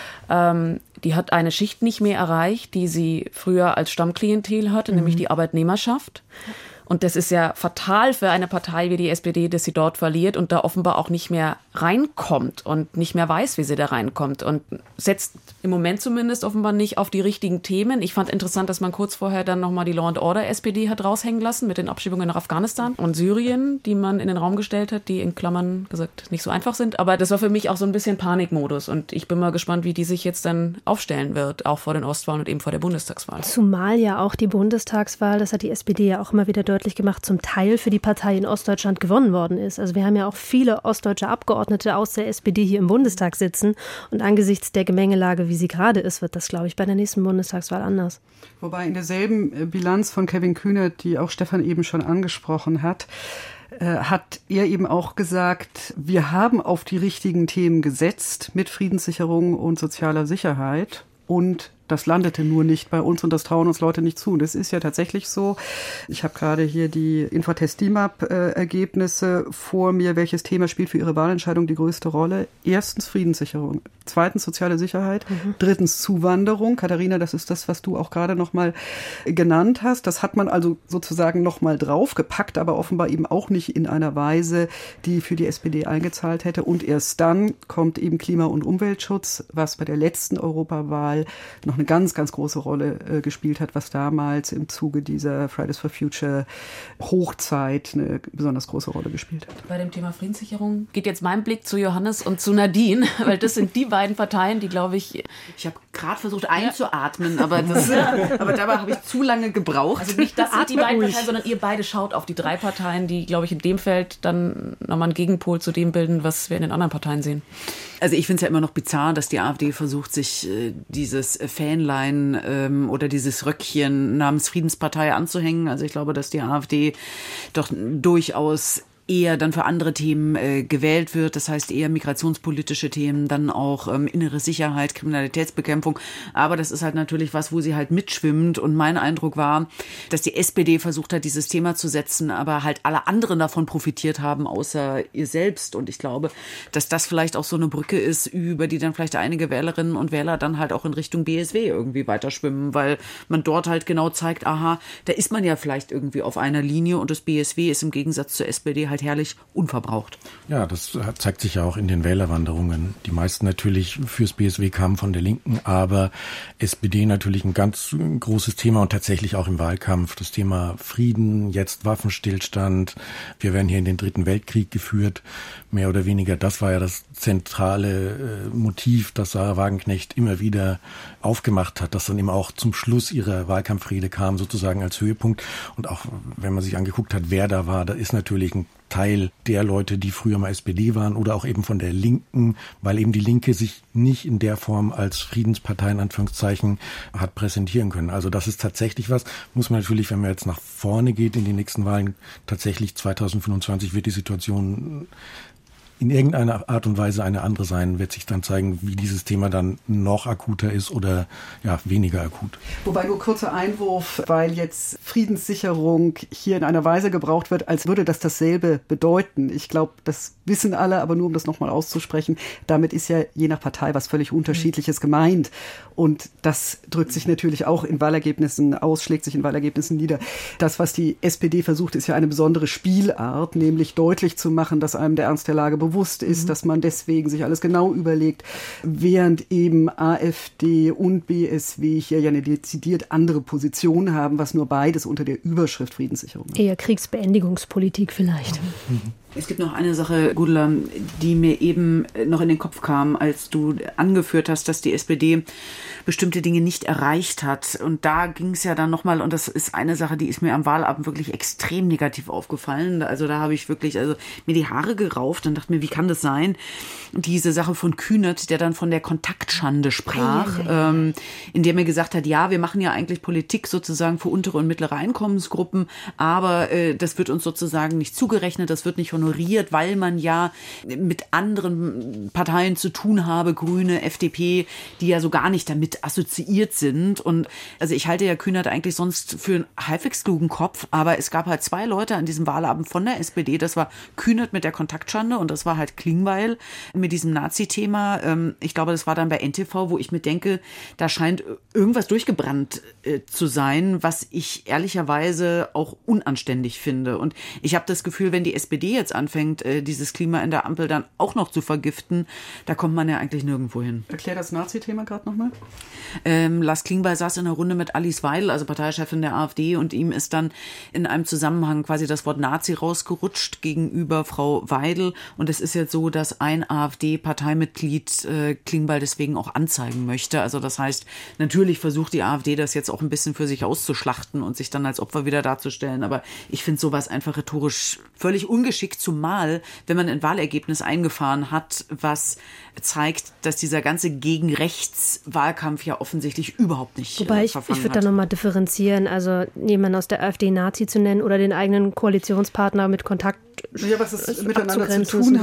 Die hat eine Schicht nicht mehr erreicht, die sie früher als Stammklientel hatte, nämlich die Arbeitnehmerschaft. Und das ist ja fatal für eine Partei wie die SPD, dass sie dort verliert und da offenbar auch nicht mehr reinkommt und nicht mehr weiß, wie sie da reinkommt und setzt im Moment zumindest offenbar nicht auf die richtigen Themen. Ich fand interessant, dass man kurz vorher dann nochmal die Law and Order SPD hat raushängen lassen mit den Abschiebungen nach Afghanistan und Syrien, die man in den Raum gestellt hat, die in Klammern gesagt nicht so einfach sind. Aber das war für mich auch so ein bisschen Panikmodus und ich bin mal gespannt, wie die sich jetzt dann aufstellen wird, auch vor den Ostwahlen und eben vor der Bundestagswahl. Zumal ja auch die Bundestagswahl, das hat die SPD ja auch immer wieder deutlich gemacht, zum Teil für die Partei in Ostdeutschland gewonnen worden ist. Also wir haben ja auch viele ostdeutsche Abgeordnete aus der SPD hier im Bundestag sitzen und angesichts der Gemengelage, wie sie gerade ist, wird das, glaube ich, bei der nächsten Bundestagswahl anders. Wobei in derselben Bilanz von Kevin Kühnert, die auch Stefan eben schon angesprochen hat er eben auch gesagt, wir haben auf die richtigen Themen gesetzt mit Friedenssicherung und sozialer Sicherheit und das landete nur nicht bei uns und das trauen uns Leute nicht zu. Und das ist ja tatsächlich so. Ich habe gerade hier die Infratest DIMAP-Ergebnisse vor mir. Welches Thema spielt für Ihre Wahlentscheidung die größte Rolle? Erstens Friedenssicherung, zweitens soziale Sicherheit, drittens Zuwanderung. Katharina, das ist das, was du auch gerade nochmal genannt hast. Das hat man also sozusagen nochmal draufgepackt, aber offenbar eben auch nicht in einer Weise, die für die SPD eingezahlt hätte. Und erst dann kommt eben Klima- und Umweltschutz, was bei der letzten Europawahl noch eine ganz, ganz große Rolle gespielt hat, was damals im Zuge dieser Fridays for Future Hochzeit eine besonders große Rolle gespielt hat. Bei dem Thema Friedenssicherung geht jetzt mein Blick zu Johannes und zu Nadine, weil das sind die beiden Parteien, die, glaube ich... Ich habe gerade versucht einzuatmen, aber dabei habe ich zu lange gebraucht. Also nicht das sind die beiden Parteien, sondern ihr beide schaut auf die drei Parteien, die, glaube ich, in dem Feld dann nochmal einen Gegenpol zu dem bilden, was wir in den anderen Parteien sehen. Also ich finde es ja immer noch bizarr, dass die AfD versucht, sich dieses Fähnlein oder dieses Röckchen namens Friedenspartei anzuhängen. Also ich glaube, dass die AfD doch durchaus eher dann für andere Themen gewählt wird. Das heißt eher migrationspolitische Themen, dann auch innere Sicherheit, Kriminalitätsbekämpfung. Aber das ist halt natürlich was, wo sie halt mitschwimmt. Und mein Eindruck war, dass die SPD versucht hat, dieses Thema zu setzen, aber halt alle anderen davon profitiert haben, außer ihr selbst. Und ich glaube, dass das vielleicht auch so eine Brücke ist, über die dann vielleicht einige Wählerinnen und Wähler dann halt auch in Richtung BSW irgendwie weiterschwimmen, weil man dort halt genau zeigt, aha, da ist man ja vielleicht irgendwie auf einer Linie und das BSW ist im Gegensatz zur SPD halt herrlich unverbraucht. Ja, das zeigt sich ja auch in den Wählerwanderungen. Die meisten natürlich fürs BSW kamen von der Linken, aber SPD natürlich ein ganz großes Thema und tatsächlich auch im Wahlkampf. Das Thema Frieden, jetzt Waffenstillstand. Wir werden hier in den Dritten Weltkrieg geführt, mehr oder weniger. Das war ja das zentrale Motiv, das Sarah Wagenknecht immer wieder aufgemacht hat, das dann eben auch zum Schluss ihrer Wahlkampfrede kam, sozusagen als Höhepunkt. Und auch, wenn man sich angeguckt hat, wer da war, da ist natürlich ein Teil der Leute, die früher mal SPD waren oder auch eben von der Linken, weil eben die Linke sich nicht in der Form als Friedenspartei in Anführungszeichen hat präsentieren können. Also das ist tatsächlich was, muss man natürlich, wenn man jetzt nach vorne geht in die nächsten Wahlen, tatsächlich 2025 wird die Situation in irgendeiner Art und Weise eine andere sein, wird sich dann zeigen, wie dieses Thema dann noch akuter ist oder ja, weniger akut. Wobei nur kurzer Einwurf, weil jetzt Friedenssicherung hier in einer Weise gebraucht wird, als würde das dasselbe bedeuten. Ich glaube, das wissen alle, aber nur um das nochmal auszusprechen, damit ist ja je nach Partei was völlig Unterschiedliches gemeint. Und das drückt sich natürlich auch in Wahlergebnissen aus, schlägt sich in Wahlergebnissen nieder. Das, was die SPD versucht, ist ja eine besondere Spielart, nämlich deutlich zu machen, dass einem der Ernst der Lage bewusst ist, dass man deswegen sich alles genau überlegt, während eben AfD und BSW hier ja eine dezidiert andere Position haben, was nur beides unter der Überschrift Friedenssicherung ist. Eher Kriegsbeendigungspolitik vielleicht. Es gibt noch eine Sache, Gudula, die mir eben noch in den Kopf kam, als du angeführt hast, dass die SPD bestimmte Dinge nicht erreicht hat. Und da ging es ja dann nochmal, und das ist eine Sache, die ist mir am Wahlabend wirklich extrem negativ aufgefallen. Also da habe ich wirklich mir die Haare gerauft und dachte mir, wie kann das sein? Diese Sache von Kühnert, der dann von der Kontaktschande sprach, in der mir gesagt hat, ja, wir machen ja eigentlich Politik sozusagen für untere und mittlere Einkommensgruppen, aber das wird uns sozusagen nicht zugerechnet, das wird nicht honoriert. honoriert, weil man ja mit anderen Parteien zu tun habe, Grüne, FDP, die ja so gar nicht damit assoziiert sind. Und also ich halte ja Kühnert eigentlich sonst für einen halbwegs klugen Kopf, aber es gab halt 2 Leute an diesem Wahlabend von der SPD. Das war Kühnert mit der Kontaktschande und das war halt Klingbeil mit diesem Nazi-Thema. Ich glaube, das war dann bei NTV, wo ich mir denke, da scheint irgendwas durchgebrannt zu sein, was ich ehrlicherweise auch unanständig finde. Und ich habe das Gefühl, wenn die SPD jetzt anfängt, dieses Klima in der Ampel dann auch noch zu vergiften, da kommt man ja eigentlich nirgendwo hin. Erklär das Nazi-Thema gerade nochmal. Lars Klingbeil saß in einer Runde mit Alice Weidel, also Parteichefin der AfD, und ihm ist dann in einem Zusammenhang quasi das Wort Nazi rausgerutscht gegenüber Frau Weidel. Und es ist jetzt so, dass ein AfD-Parteimitglied Klingbeil deswegen auch anzeigen möchte. Also das heißt, natürlich versucht die AfD das jetzt auch ein bisschen für sich auszuschlachten und sich dann als Opfer wieder darzustellen. Aber ich finde sowas einfach rhetorisch völlig ungeschickt, zumal wenn man ein Wahlergebnis eingefahren hat, was zeigt, dass dieser ganze Gegen-Rechts-Wahlkampf ja offensichtlich überhaupt nicht Wobei ich würde da nochmal differenzieren, also jemanden aus der AfD Nazi zu nennen oder den eigenen Koalitionspartner mit Kontakt was es miteinander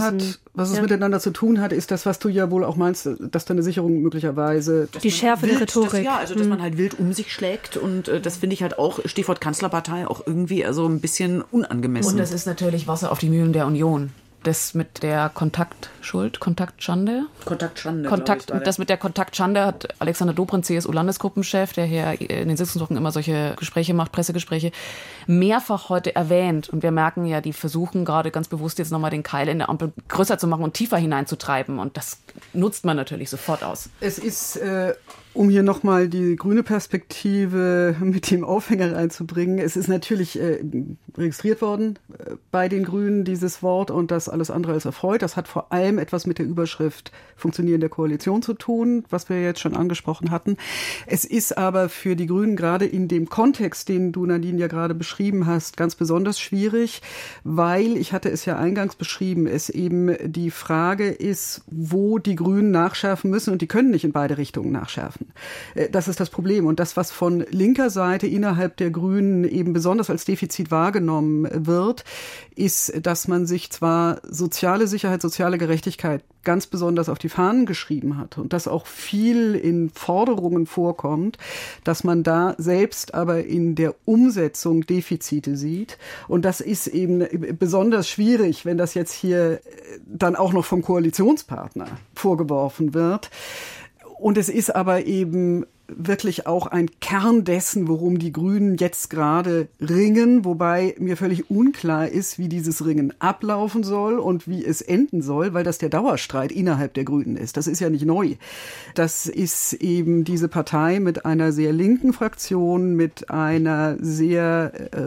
zu tun hat, ist das, was du ja wohl auch meinst, dass da eine Sicherung möglicherweise... Die Schärfe der Rhetorik. Dass man halt wild um sich schlägt und das finde ich halt auch, Stichwort Kanzlerpartei, auch irgendwie also ein bisschen unangemessen. Und das ist natürlich Wasser auf die Mühlen der Union. Das mit der Kontaktschande, das mit der Kontaktschande hat Alexander Dobrindt, CSU-Landesgruppenchef, der hier in den Sitzungswochen immer solche Gespräche macht, Pressegespräche, mehrfach heute erwähnt. Und wir merken ja, die versuchen gerade ganz bewusst jetzt nochmal den Keil in der Ampel größer zu machen und tiefer hineinzutreiben. Und das nutzt man natürlich sofort aus. Es ist... Um hier nochmal die grüne Perspektive mit dem Aufhänger reinzubringen. Es ist natürlich registriert worden bei den Grünen, dieses Wort, und das alles andere als erfreut. Das hat vor allem etwas mit der Überschrift Funktionieren der Koalition zu tun, was wir jetzt schon angesprochen hatten. Es ist aber für die Grünen gerade in dem Kontext, den du, Nadine, ja gerade beschrieben hast, ganz besonders schwierig, weil, ich hatte es ja eingangs beschrieben, es eben die Frage ist, wo die Grünen nachschärfen müssen, und die können nicht in beide Richtungen nachschärfen. Das ist das Problem. Und das, was von linker Seite innerhalb der Grünen eben besonders als Defizit wahrgenommen wird, ist, dass man sich zwar soziale Sicherheit, soziale Gerechtigkeit ganz besonders auf die Fahnen geschrieben hat und dass auch viel in Forderungen vorkommt, dass man da selbst aber in der Umsetzung Defizite sieht. Und das ist eben besonders schwierig, wenn das jetzt hier dann auch noch vom Koalitionspartner vorgeworfen wird. Und es ist aber eben wirklich auch ein Kern dessen, worum die Grünen jetzt gerade ringen, wobei mir völlig unklar ist, wie dieses Ringen ablaufen soll und wie es enden soll, weil das der Dauerstreit innerhalb der Grünen ist. Das ist ja nicht neu. Das ist eben diese Partei mit einer sehr linken Fraktion, mit einer sehr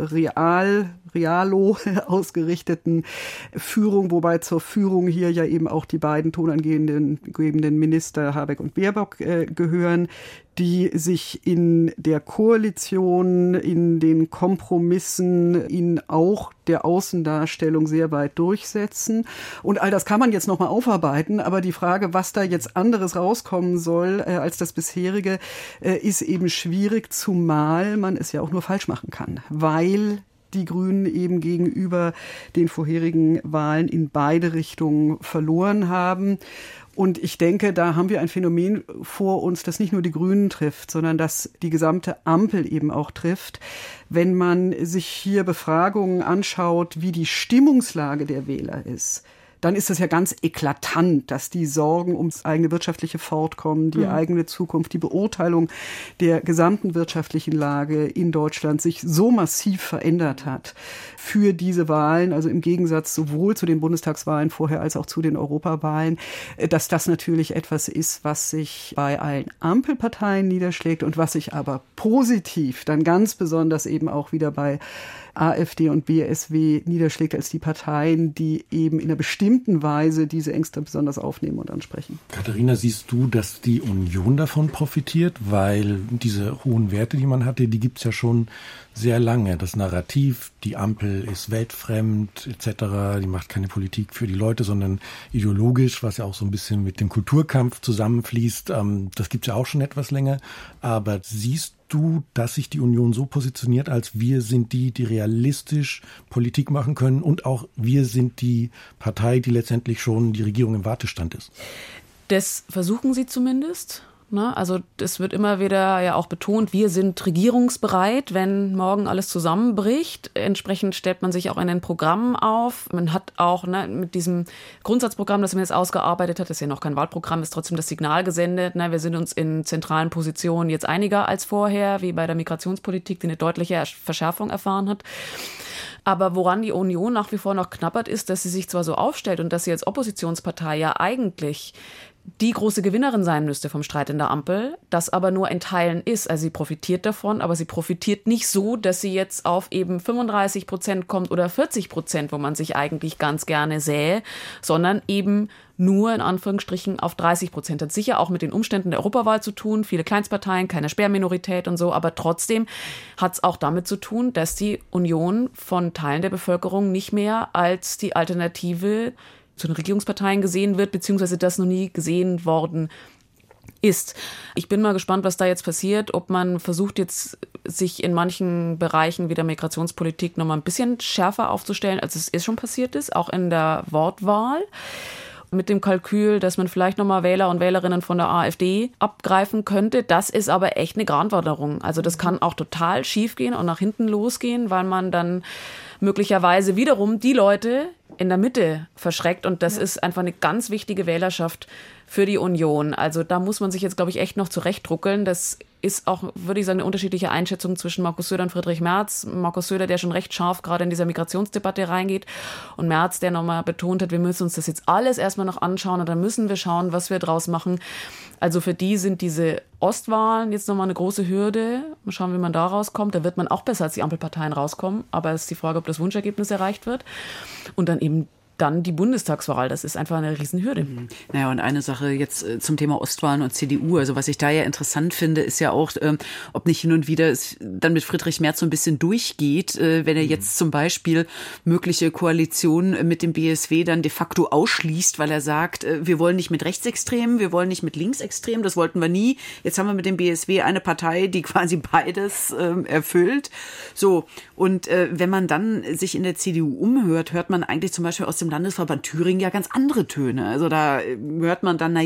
realo ausgerichteten Führung, wobei zur Führung hier ja eben auch die beiden tonangebenden Minister Habeck und Baerbock gehören, die sich in der Koalition, in den Kompromissen, in auch der Außendarstellung sehr weit durchsetzen. Und all das kann man jetzt nochmal aufarbeiten, aber die Frage, was da jetzt anderes rauskommen soll als das bisherige, ist eben schwierig, zumal man es ja auch nur falsch machen kann, weil die Grünen eben gegenüber den vorherigen Wahlen in beide Richtungen verloren haben. Und ich denke, da haben wir ein Phänomen vor uns, das nicht nur die Grünen trifft, sondern das die gesamte Ampel eben auch trifft. Wenn man sich hier Befragungen anschaut, wie die Stimmungslage der Wähler ist, dann ist es ja ganz eklatant, dass die Sorgen ums eigene wirtschaftliche Fortkommen, die eigene Zukunft, die Beurteilung der gesamten wirtschaftlichen Lage in Deutschland sich so massiv verändert hat für diese Wahlen, also im Gegensatz sowohl zu den Bundestagswahlen vorher als auch zu den Europawahlen, dass das natürlich etwas ist, was sich bei allen Ampelparteien niederschlägt und was sich aber positiv dann ganz besonders eben auch wieder bei AfD und BSW niederschlägt als die Parteien, die eben in einer bestimmten Weise diese Ängste besonders aufnehmen und ansprechen. Katharina, siehst du, dass die Union davon profitiert? Weil diese hohen Werte, die man hatte, die gibt's ja schon sehr lange. Das Narrativ, die Ampel ist weltfremd etc., die macht keine Politik für die Leute, sondern ideologisch, was ja auch so ein bisschen mit dem Kulturkampf zusammenfließt. Das gibt's ja auch schon etwas länger. Aber siehst du, dass sich die Union so positioniert, als wir sind die realistisch Politik machen können und auch wir sind die Partei, die letztendlich schon die Regierung im Wartestand ist? Das versuchen sie zumindest. Also das wird immer wieder ja auch betont, wir sind regierungsbereit, wenn morgen alles zusammenbricht. Entsprechend stellt man sich auch in den Programmen auf. Man hat auch mit diesem Grundsatzprogramm, das man jetzt ausgearbeitet hat, das ist ja noch kein Wahlprogramm, ist trotzdem das Signal gesendet. Wir sind uns in zentralen Positionen jetzt einiger als vorher, wie bei der Migrationspolitik, die eine deutliche Verschärfung erfahren hat. Aber woran die Union nach wie vor noch knabbert, ist, dass sie sich zwar so aufstellt und dass sie als Oppositionspartei ja eigentlich die große Gewinnerin sein müsste vom Streit in der Ampel, das aber nur in Teilen ist. Also sie profitiert davon, aber sie profitiert nicht so, dass sie jetzt auf eben 35% kommt oder 40%, wo man sich eigentlich ganz gerne sähe, sondern eben nur in Anführungsstrichen auf 30%. Hat sicher auch mit den Umständen der Europawahl zu tun, viele Kleinstparteien, keine Sperrminorität und so, aber trotzdem hat es auch damit zu tun, dass die Union von Teilen der Bevölkerung nicht mehr als die Alternative zu den Regierungsparteien gesehen wird, beziehungsweise das noch nie gesehen worden ist. Ich bin mal gespannt, was da jetzt passiert, ob man versucht jetzt, sich in manchen Bereichen wie der Migrationspolitik noch mal ein bisschen schärfer aufzustellen, als es schon passiert ist, auch in der Wortwahl. Mit dem Kalkül, dass man vielleicht nochmal Wähler und Wählerinnen von der AfD abgreifen könnte. Das ist aber echt eine Gratwanderung. Also das kann auch total schief gehen und nach hinten losgehen, weil man dann möglicherweise wiederum die Leute in der Mitte verschreckt. Und das ist einfach eine ganz wichtige Wählerschaft für die Union. Also da muss man sich jetzt, glaube ich, echt noch zurechtruckeln. Das ist auch, würde ich sagen, eine unterschiedliche Einschätzung zwischen Markus Söder und Friedrich Merz. Markus Söder, der schon recht scharf gerade in dieser Migrationsdebatte reingeht, und Merz, der nochmal betont hat, wir müssen uns das jetzt alles erstmal noch anschauen und dann müssen wir schauen, was wir draus machen. Also für die sind diese Ostwahlen jetzt nochmal eine große Hürde. Mal schauen, wie man da rauskommt. Da wird man auch besser als die Ampelparteien rauskommen. Aber es ist die Frage, ob das Wunschergebnis erreicht wird. Und dann eben die Bundestagswahl, das ist einfach eine Riesenhürde. Naja, und eine Sache jetzt zum Thema Ostwahlen und CDU, also was ich da ja interessant finde, ist ja auch, ob nicht hin und wieder es dann mit Friedrich Merz so ein bisschen durchgeht, wenn er jetzt zum Beispiel mögliche Koalitionen mit dem BSW dann de facto ausschließt, weil er sagt, wir wollen nicht mit Rechtsextremen, wir wollen nicht mit Linksextremen, das wollten wir nie. Jetzt haben wir mit dem BSW eine Partei, die quasi beides erfüllt. So, und wenn man dann sich in der CDU umhört, hört man eigentlich zum Beispiel aus dem Landesverband Thüringen ja ganz andere Töne. Also da hört man dann,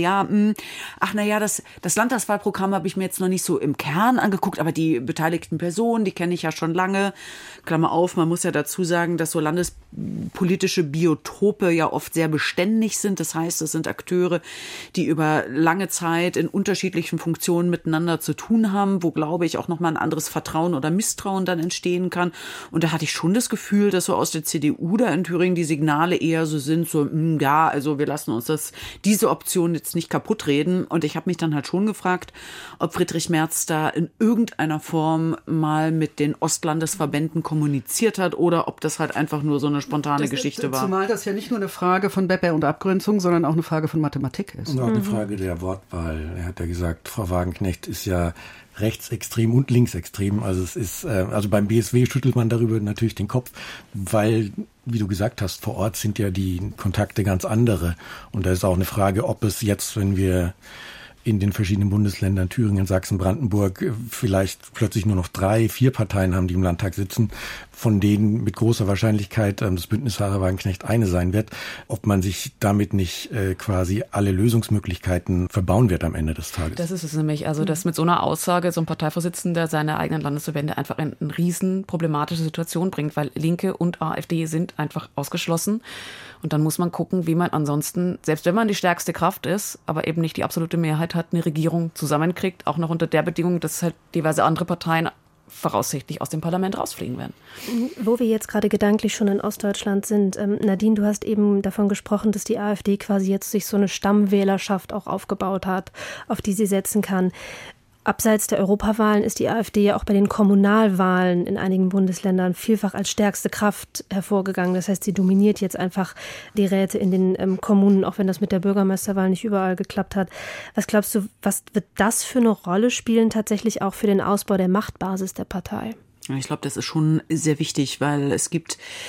das Landtagswahlprogramm habe ich mir jetzt noch nicht so im Kern angeguckt, aber die beteiligten Personen, die kenne ich ja schon lange. Klammer auf, man muss ja dazu sagen, dass so landespolitische Biotope ja oft sehr beständig sind. Das heißt, das sind Akteure, die über lange Zeit in unterschiedlichen Funktionen miteinander zu tun haben, wo, glaube ich, auch nochmal ein anderes Vertrauen oder Misstrauen dann entstehen kann. Und da hatte ich schon das Gefühl, dass so aus der CDU da in Thüringen die Signale eher so sind, also wir lassen uns diese Option jetzt nicht kaputt reden. Und ich habe mich dann halt schon gefragt, ob Friedrich Merz da in irgendeiner Form mal mit den Ostlandesverbänden kommuniziert hat oder ob das halt einfach nur so eine spontane Geschichte war. Zumal das ja nicht nur eine Frage von Beppe und Abgrenzung, sondern auch eine Frage von Mathematik ist. Und auch eine Frage der Wortwahl. Er hat ja gesagt, Frau Wagenknecht ist ja rechtsextrem und linksextrem. Also es ist, beim BSW schüttelt man darüber natürlich den Kopf, weil, wie du gesagt hast, vor Ort sind ja die Kontakte ganz andere. Und da ist auch eine Frage, ob es jetzt, wenn wir in den verschiedenen Bundesländern, Thüringen, Sachsen, Brandenburg, vielleicht plötzlich nur noch 3, 4 Parteien haben, die im Landtag sitzen, von denen mit großer Wahrscheinlichkeit das Bündnis Sarah Wagenknecht eine sein wird, ob man sich damit nicht quasi alle Lösungsmöglichkeiten verbauen wird am Ende des Tages. Das ist es nämlich, also dass mit so einer Aussage so ein Parteivorsitzender seine eigenen Landesverbände einfach in eine riesen problematische Situation bringt, weil Linke und AfD sind einfach ausgeschlossen. Und dann muss man gucken, wie man ansonsten, selbst wenn man die stärkste Kraft ist, aber eben nicht die absolute Mehrheit hat, eine Regierung zusammenkriegt, auch noch unter der Bedingung, dass halt diverse andere Parteien voraussichtlich aus dem Parlament rausfliegen werden. Wo wir jetzt gerade gedanklich schon in Ostdeutschland sind, Nadine, du hast eben davon gesprochen, dass die AfD quasi jetzt sich so eine Stammwählerschaft auch aufgebaut hat, auf die sie setzen kann. Abseits der Europawahlen ist die AfD ja auch bei den Kommunalwahlen in einigen Bundesländern vielfach als stärkste Kraft hervorgegangen. Das heißt, sie dominiert jetzt einfach die Räte in den Kommunen, auch wenn das mit der Bürgermeisterwahl nicht überall geklappt hat. Was glaubst du, was wird das für eine Rolle spielen tatsächlich auch für den Ausbau der Machtbasis der Partei? Ich glaube, das ist schon sehr wichtig, weil es gibt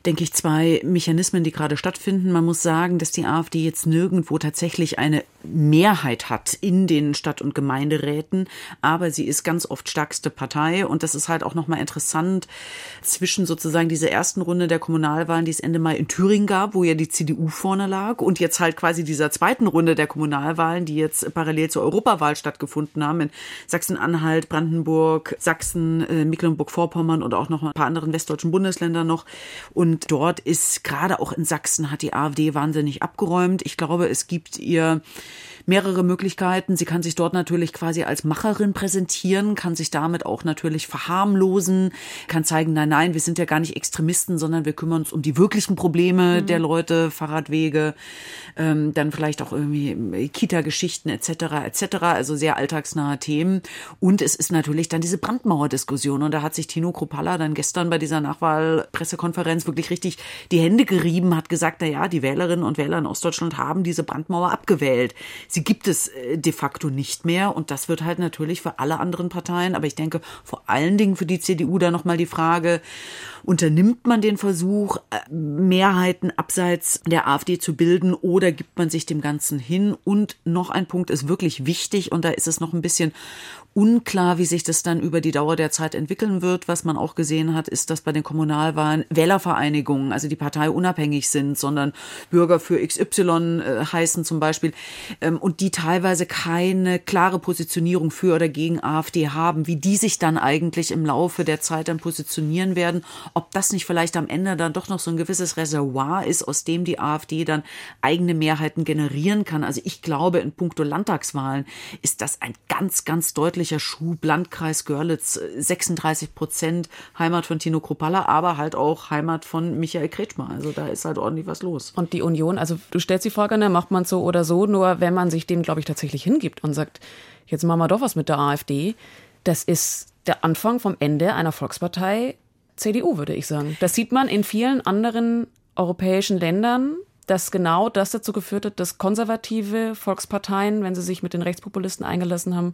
denke ich, zwei Mechanismen, die gerade stattfinden. Man muss sagen, dass die AfD jetzt nirgendwo tatsächlich eine Mehrheit hat in den Stadt- und Gemeinderäten, aber sie ist ganz oft stärkste Partei und das ist halt auch nochmal interessant zwischen sozusagen dieser ersten Runde der Kommunalwahlen, die es Ende Mai in Thüringen gab, wo ja die CDU vorne lag und jetzt halt quasi dieser zweiten Runde der Kommunalwahlen, die jetzt parallel zur Europawahl stattgefunden haben in Sachsen-Anhalt, Brandenburg, Sachsen, Mecklenburg-Vorpommern und auch noch ein paar anderen westdeutschen Bundesländern noch. Und dort ist gerade auch in Sachsen hat die AfD wahnsinnig abgeräumt. Ich glaube, es gibt ihr mehrere Möglichkeiten. Sie kann sich dort natürlich quasi als Macherin präsentieren, kann sich damit auch natürlich verharmlosen, kann zeigen, nein, wir sind ja gar nicht Extremisten, sondern wir kümmern uns um die wirklichen Probleme der Leute, Fahrradwege, dann vielleicht auch irgendwie Kita-Geschichten etc., also sehr alltagsnahe Themen. Und es ist natürlich dann diese Brandmauer-Diskussion. Und da hat sich Tino Kruppalla dann gestern bei dieser Nachwahlpressekonferenz wirklich richtig die Hände gerieben, hat gesagt, die Wählerinnen und Wähler in Ostdeutschland haben diese Brandmauer abgewählt. Sie gibt es de facto nicht mehr und das wird halt natürlich für alle anderen Parteien, aber ich denke vor allen Dingen für die CDU da nochmal die Frage, unternimmt man den Versuch, Mehrheiten abseits der AfD zu bilden oder gibt man sich dem Ganzen hin? Und noch ein Punkt ist wirklich wichtig und da ist es noch ein bisschen unklar, wie sich das dann über die Dauer der Zeit entwickeln wird. Was man auch gesehen hat, ist, dass bei den Kommunalwahlen Wählervereinigungen, also die Partei unabhängig sind, sondern Bürger für XY heißen zum Beispiel und die teilweise keine klare Positionierung für oder gegen AfD haben, wie die sich dann eigentlich im Laufe der Zeit dann positionieren werden, ob das nicht vielleicht am Ende dann doch noch so ein gewisses Reservoir ist, aus dem die AfD dann eigene Mehrheiten generieren kann. Also ich glaube, in puncto Landtagswahlen ist das ein ganz, ganz deutlicher Schub. Landkreis Görlitz 36%, Heimat von Tino Kruppalla, aber halt auch Heimat von Michael Kretschmer. Also da ist halt ordentlich was los. Und die Union, also du stellst die Frage, macht man so oder so, nur wenn man sich dem, glaube ich, tatsächlich hingibt und sagt, jetzt machen wir doch was mit der AfD, das ist der Anfang vom Ende einer Volkspartei CDU, würde ich sagen. Das sieht man in vielen anderen europäischen Ländern, dass genau das dazu geführt hat, dass konservative Volksparteien, wenn sie sich mit den Rechtspopulisten eingelassen haben,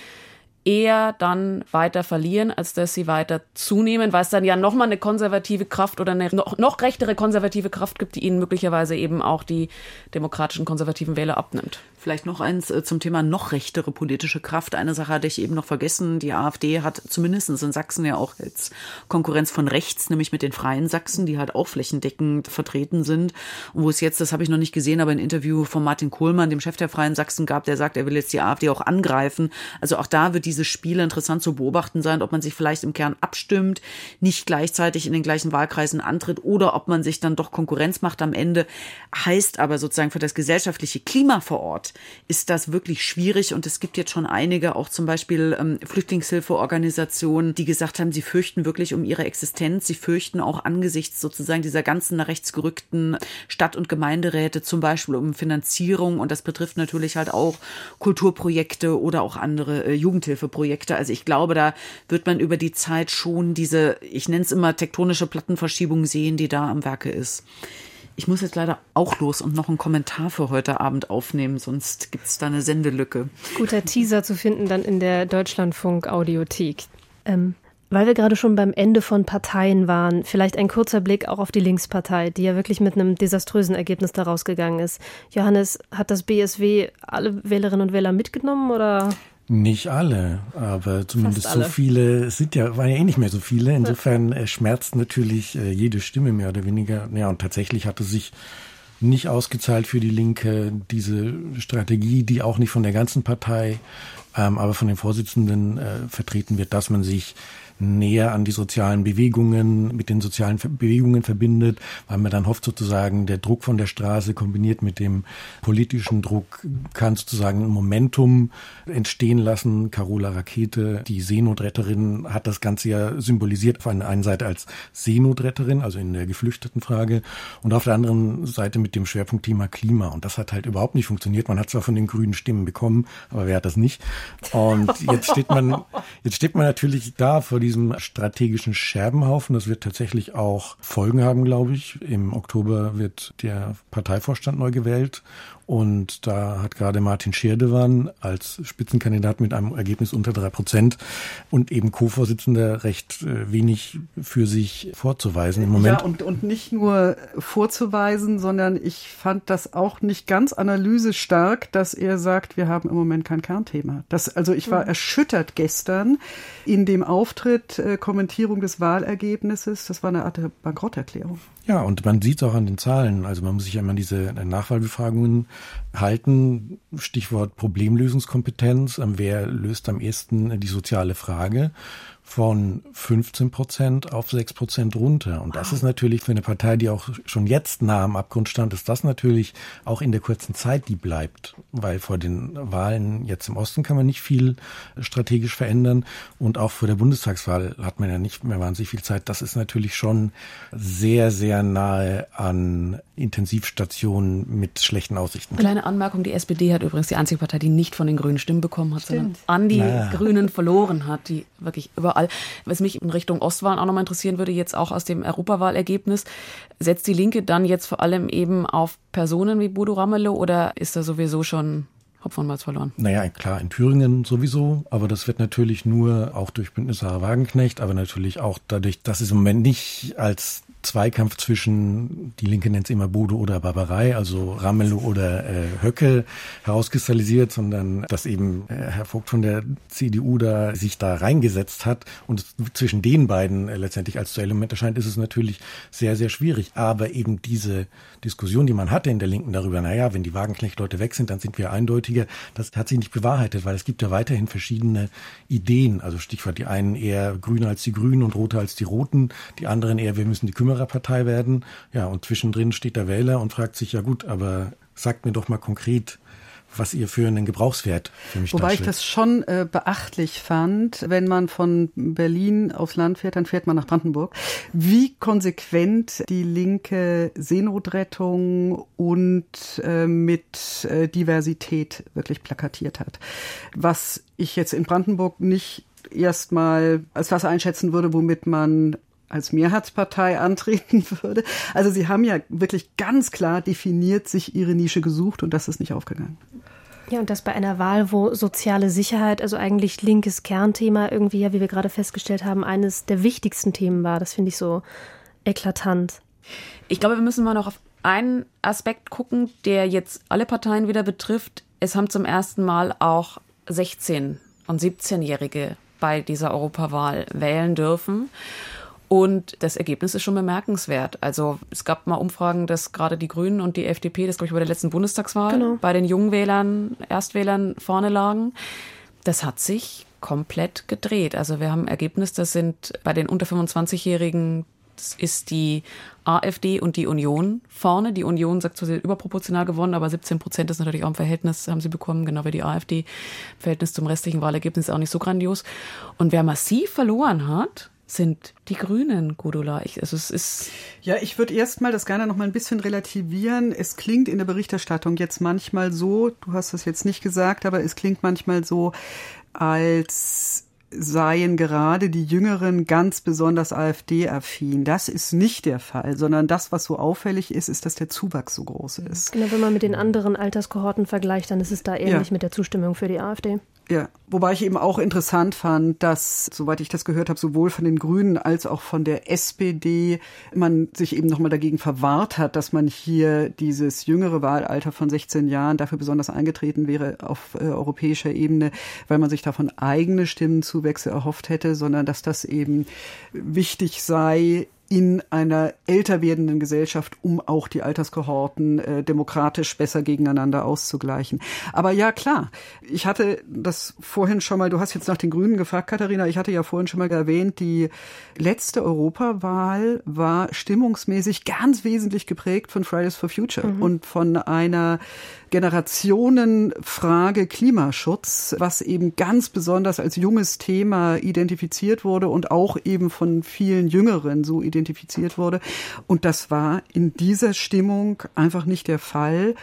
eher dann weiter verlieren, als dass sie weiter zunehmen, weil es dann ja nochmal eine konservative Kraft oder eine noch rechtere konservative Kraft gibt, die ihnen möglicherweise eben auch die demokratischen konservativen Wähler abnimmt. Vielleicht noch eins zum Thema noch rechtere politische Kraft. Eine Sache hatte ich eben noch vergessen. Die AfD hat zumindest in Sachsen ja auch jetzt Konkurrenz von rechts, nämlich mit den Freien Sachsen, die halt auch flächendeckend vertreten sind. Und wo es jetzt, das habe ich noch nicht gesehen, aber ein Interview von Martin Kohlmann, dem Chef der Freien Sachsen, gab, der sagt, er will jetzt die AfD auch angreifen. Also auch da wird dieses Spiel interessant zu beobachten sein, ob man sich vielleicht im Kern abstimmt, nicht gleichzeitig in den gleichen Wahlkreisen antritt oder ob man sich dann doch Konkurrenz macht am Ende. Heißt aber sozusagen für das gesellschaftliche Klima vor Ort ist das wirklich schwierig und es gibt jetzt schon einige, auch zum Beispiel Flüchtlingshilfeorganisationen, die gesagt haben, sie fürchten wirklich um ihre Existenz, sie fürchten auch angesichts sozusagen dieser ganzen nach rechts gerückten Stadt- und Gemeinderäte zum Beispiel um Finanzierung und das betrifft natürlich halt auch Kulturprojekte oder auch andere Jugendhilfeprojekte. Also ich glaube, da wird man über die Zeit schon diese, ich nenne es immer tektonische Plattenverschiebung sehen, die da am Werke ist. Ich muss jetzt leider auch los und noch einen Kommentar für heute Abend aufnehmen, sonst gibt es da eine Sendelücke. Guter Teaser zu finden dann in der Deutschlandfunk-Audiothek. Weil wir gerade schon beim Ende von Parteien waren, vielleicht ein kurzer Blick auch auf die Linkspartei, die ja wirklich mit einem desaströsen Ergebnis da rausgegangen ist. Johannes, hat das BSW alle Wählerinnen und Wähler mitgenommen oder? Nicht alle, aber zumindest so viele, waren ja eh nicht mehr so viele. Insofern schmerzt natürlich jede Stimme mehr oder weniger. Ja, und tatsächlich hatte sich nicht ausgezahlt für die Linke diese Strategie, die auch nicht von der ganzen Partei, aber von den Vorsitzenden vertreten wird, dass man sich näher an die sozialen Bewegungen, mit den sozialen Bewegungen verbindet, weil man dann hofft sozusagen, der Druck von der Straße kombiniert mit dem politischen Druck kann sozusagen ein Momentum entstehen lassen. Carola Rakete, die Seenotretterin, hat das Ganze ja symbolisiert auf der einen Seite als Seenotretterin, also in der Geflüchtetenfrage, und auf der anderen Seite mit dem Schwerpunktthema Klima. Und das hat halt überhaupt nicht funktioniert. Man hat zwar von den Grünen Stimmen bekommen, aber wer hat das nicht? Und jetzt steht man natürlich da vor diesem strategischen Scherbenhaufen. Das wird tatsächlich auch Folgen haben, glaube ich. Im Oktober wird der Parteivorstand neu gewählt Und da hat gerade Martin Schirdewan als Spitzenkandidat mit einem Ergebnis unter 3% und eben Co-Vorsitzender recht wenig für sich vorzuweisen im Moment. Ja, und nicht nur vorzuweisen, sondern ich fand das auch nicht ganz analysestark, dass er sagt, wir haben im Moment kein Kernthema. Ich war erschüttert gestern in dem Auftritt, Kommentierung des Wahlergebnisses. Das war eine Art Bankrotterklärung. Ja, und man sieht es auch an den Zahlen. Also man muss sich ja immer an diese Nachwahlbefragungen halten. Stichwort Problemlösungskompetenz. Wer löst am ehesten die soziale Frage? Von 15% auf 6% runter. Und das ist natürlich für eine Partei, die auch schon jetzt nah am Abgrund stand, ist das natürlich auch in der kurzen Zeit, die bleibt. Weil vor den Wahlen jetzt im Osten kann man nicht viel strategisch verändern. Und auch vor der Bundestagswahl hat man ja nicht mehr wahnsinnig viel Zeit. Das ist natürlich schon sehr, sehr nahe an Intensivstationen mit schlechten Aussichten. Kleine Anmerkung, die SPD hat übrigens die einzige Partei, die nicht von den Grünen Stimmen bekommen hat, sondern an die Grünen verloren hat, die wirklich überall. Was mich in Richtung Ostwahlen auch nochmal interessieren würde, jetzt auch aus dem Europawahlergebnis, setzt die Linke dann jetzt vor allem eben auf Personen wie Bodo Ramelow oder ist da sowieso schon Hopfen und Malz verloren? Naja, klar, in Thüringen sowieso, aber das wird natürlich nur auch durch Bündnis Sarah Wagenknecht, aber natürlich auch dadurch, dass es im Moment nicht als Zweikampf zwischen, die Linke nennt es immer Bodo oder Barbarei, also Ramelow oder Höcke herauskristallisiert, sondern dass eben Herr Vogt von der CDU sich da reingesetzt hat und zwischen den beiden letztendlich als Duellelement erscheint, ist es natürlich sehr, sehr schwierig. Aber eben diese Diskussion, die man hatte in der Linken darüber, wenn die Wagenknecht-Leute weg sind, dann sind wir eindeutiger, das hat sich nicht bewahrheitet, weil es gibt ja weiterhin verschiedene Ideen, also Stichwort die einen eher grüner als die Grünen und roter als die Roten, die anderen eher, wir müssen die Partei werden. Ja, und zwischendrin steht der Wähler und fragt sich, ja gut, aber sagt mir doch mal konkret, was ihr für einen Gebrauchswert für mich darstellt. Wobei ich das schon beachtlich fand, wenn man von Berlin aufs Land fährt, dann fährt man nach Brandenburg, wie konsequent die linke Seenotrettung und mit Diversität wirklich plakatiert hat. Was ich jetzt in Brandenburg nicht erstmal als das einschätzen würde, womit man als Mehrheitspartei antreten würde. Also sie haben ja wirklich ganz klar definiert sich ihre Nische gesucht und das ist nicht aufgegangen. Ja, und das bei einer Wahl, wo soziale Sicherheit, also eigentlich linkes Kernthema, irgendwie, ja, wie wir gerade festgestellt haben, eines der wichtigsten Themen war. Das finde ich so eklatant. Ich glaube, wir müssen mal noch auf einen Aspekt gucken, der jetzt alle Parteien wieder betrifft. Es haben zum ersten Mal auch 16- und 17-Jährige bei dieser Europawahl wählen dürfen. Und das Ergebnis ist schon bemerkenswert. Also es gab mal Umfragen, dass gerade die Grünen und die FDP, das glaube ich bei der letzten Bundestagswahl, bei den jungen Wählern, Erstwählern vorne lagen. Das hat sich komplett gedreht. Also wir haben ein Ergebnis, das sind bei den unter 25-Jährigen, das ist die AfD und die Union vorne. Die Union sagt zwar, sie hat überproportional gewonnen, aber 17% ist natürlich auch im Verhältnis, haben sie bekommen, genau wie die AfD. Im Verhältnis zum restlichen Wahlergebnis ist auch nicht so grandios. Und wer massiv verloren hat, sind die Grünen, Gudula. Ich würde erstmal das gerne noch mal ein bisschen relativieren. Es klingt in der Berichterstattung jetzt manchmal so, du hast das jetzt nicht gesagt, aber es klingt manchmal so, als seien gerade die Jüngeren ganz besonders AfD-affin. Das ist nicht der Fall, sondern das, was so auffällig ist, ist, dass der Zuwachs so groß ist. Genau, wenn man mit den anderen Alterskohorten vergleicht, dann ist es da ähnlich mit der Zustimmung für die AfD. Ja, wobei ich eben auch interessant fand, dass, soweit ich das gehört habe, sowohl von den Grünen als auch von der SPD man sich eben nochmal dagegen verwahrt hat, dass man hier dieses jüngere Wahlalter von 16 Jahren dafür besonders eingetreten wäre auf europäischer Ebene, weil man sich davon eigene Stimmenzuwächse erhofft hätte, sondern dass das eben wichtig sei in einer älter werdenden Gesellschaft, um auch die Alterskohorten demokratisch besser gegeneinander auszugleichen. Aber ja, klar, ich hatte das vorhin schon mal, du hast jetzt nach den Grünen gefragt, Katharina, ich hatte ja vorhin schon mal erwähnt, die letzte Europawahl war stimmungsmäßig ganz wesentlich geprägt von Fridays for Future und von einer Generationenfrage Klimaschutz, was eben ganz besonders als junges Thema identifiziert wurde und auch eben von vielen Jüngeren so identifiziert wurde. Und das war in dieser Stimmung einfach nicht der Fall,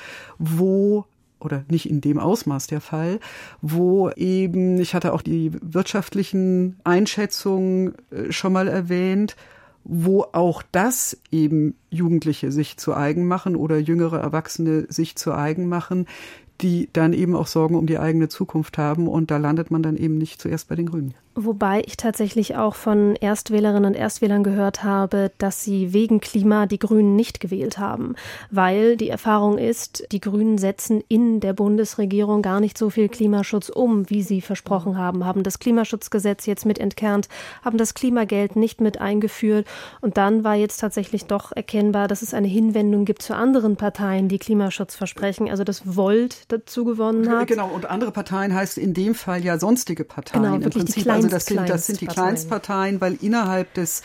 oder nicht in dem Ausmaß der Fall, wo eben, ich hatte auch die wirtschaftlichen Einschätzungen schon mal erwähnt, wo auch das eben Jugendliche sich zu eigen machen oder jüngere Erwachsene sich zu eigen machen, die dann eben auch Sorgen um die eigene Zukunft haben. Und da landet man dann eben nicht zuerst bei den Grünen. Wobei ich tatsächlich auch von Erstwählerinnen und Erstwählern gehört habe, dass sie wegen Klima die Grünen nicht gewählt haben, weil die Erfahrung ist, die Grünen setzen in der Bundesregierung gar nicht so viel Klimaschutz um, wie sie versprochen haben das Klimaschutzgesetz jetzt mit entkernt, haben das Klimageld nicht mit eingeführt und dann war jetzt tatsächlich doch erkennbar, dass es eine Hinwendung gibt zu anderen Parteien, die Klimaschutz versprechen, also dass Volt dazu gewonnen hat. Genau, und andere Parteien heißt in dem Fall ja sonstige Parteien. Genau, im wirklich Prinzip. die Also das sind die Kleinstparteien, weil innerhalb des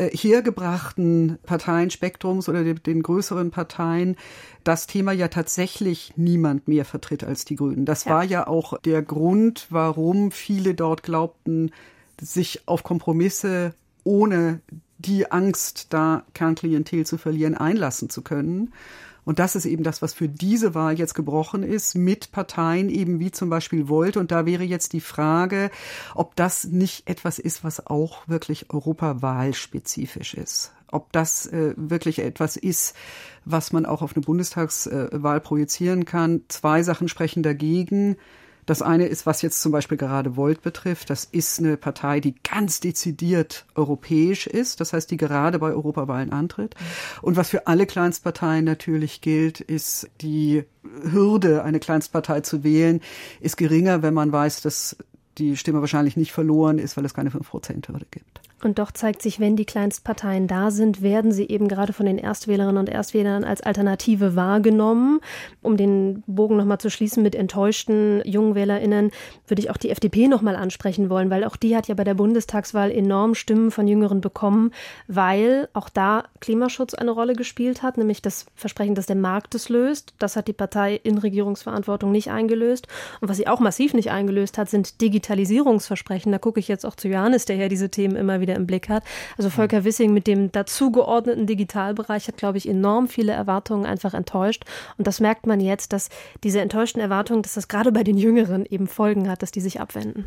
hergebrachten Parteienspektrums oder den größeren Parteien das Thema ja tatsächlich niemand mehr vertritt als die Grünen. Das war ja auch der Grund, warum viele dort glaubten, sich auf Kompromisse ohne die Angst, da Kernklientel zu verlieren, einlassen zu können. Und das ist eben das, was für diese Wahl jetzt gebrochen ist, mit Parteien eben wie zum Beispiel Volt. Und da wäre jetzt die Frage, ob das nicht etwas ist, was auch wirklich europawahlspezifisch ist. Ob das wirklich etwas ist, was man auch auf eine Bundestagswahl projizieren kann. 2 Sachen sprechen dagegen. Das eine ist, was jetzt zum Beispiel gerade Volt betrifft. Das ist eine Partei, die ganz dezidiert europäisch ist. Das heißt, die gerade bei Europawahlen antritt. Und was für alle Kleinstparteien natürlich gilt, ist die Hürde, eine Kleinstpartei zu wählen, ist geringer, wenn man weiß, dass die Stimme wahrscheinlich nicht verloren ist, weil es keine 5%-Hürde gibt. Und doch zeigt sich, wenn die Kleinstparteien da sind, werden sie eben gerade von den Erstwählerinnen und Erstwählern als Alternative wahrgenommen. Um den Bogen nochmal zu schließen mit enttäuschten jungen WählerInnen, würde ich auch die FDP nochmal ansprechen wollen, weil auch die hat ja bei der Bundestagswahl enorm Stimmen von Jüngeren bekommen, weil auch da Klimaschutz eine Rolle gespielt hat, nämlich das Versprechen, dass der Markt es löst. Das hat die Partei in Regierungsverantwortung nicht eingelöst. Und was sie auch massiv nicht eingelöst hat, sind Digitalisierungsversprechen. Da gucke ich jetzt auch zu Johannes, der ja diese Themen immer wieder im Blick hat. Also Volker Wissing mit dem dazugeordneten Digitalbereich hat, glaube ich, enorm viele Erwartungen einfach enttäuscht. Und das merkt man jetzt, dass diese enttäuschten Erwartungen, dass das gerade bei den Jüngeren eben Folgen hat, dass die sich abwenden.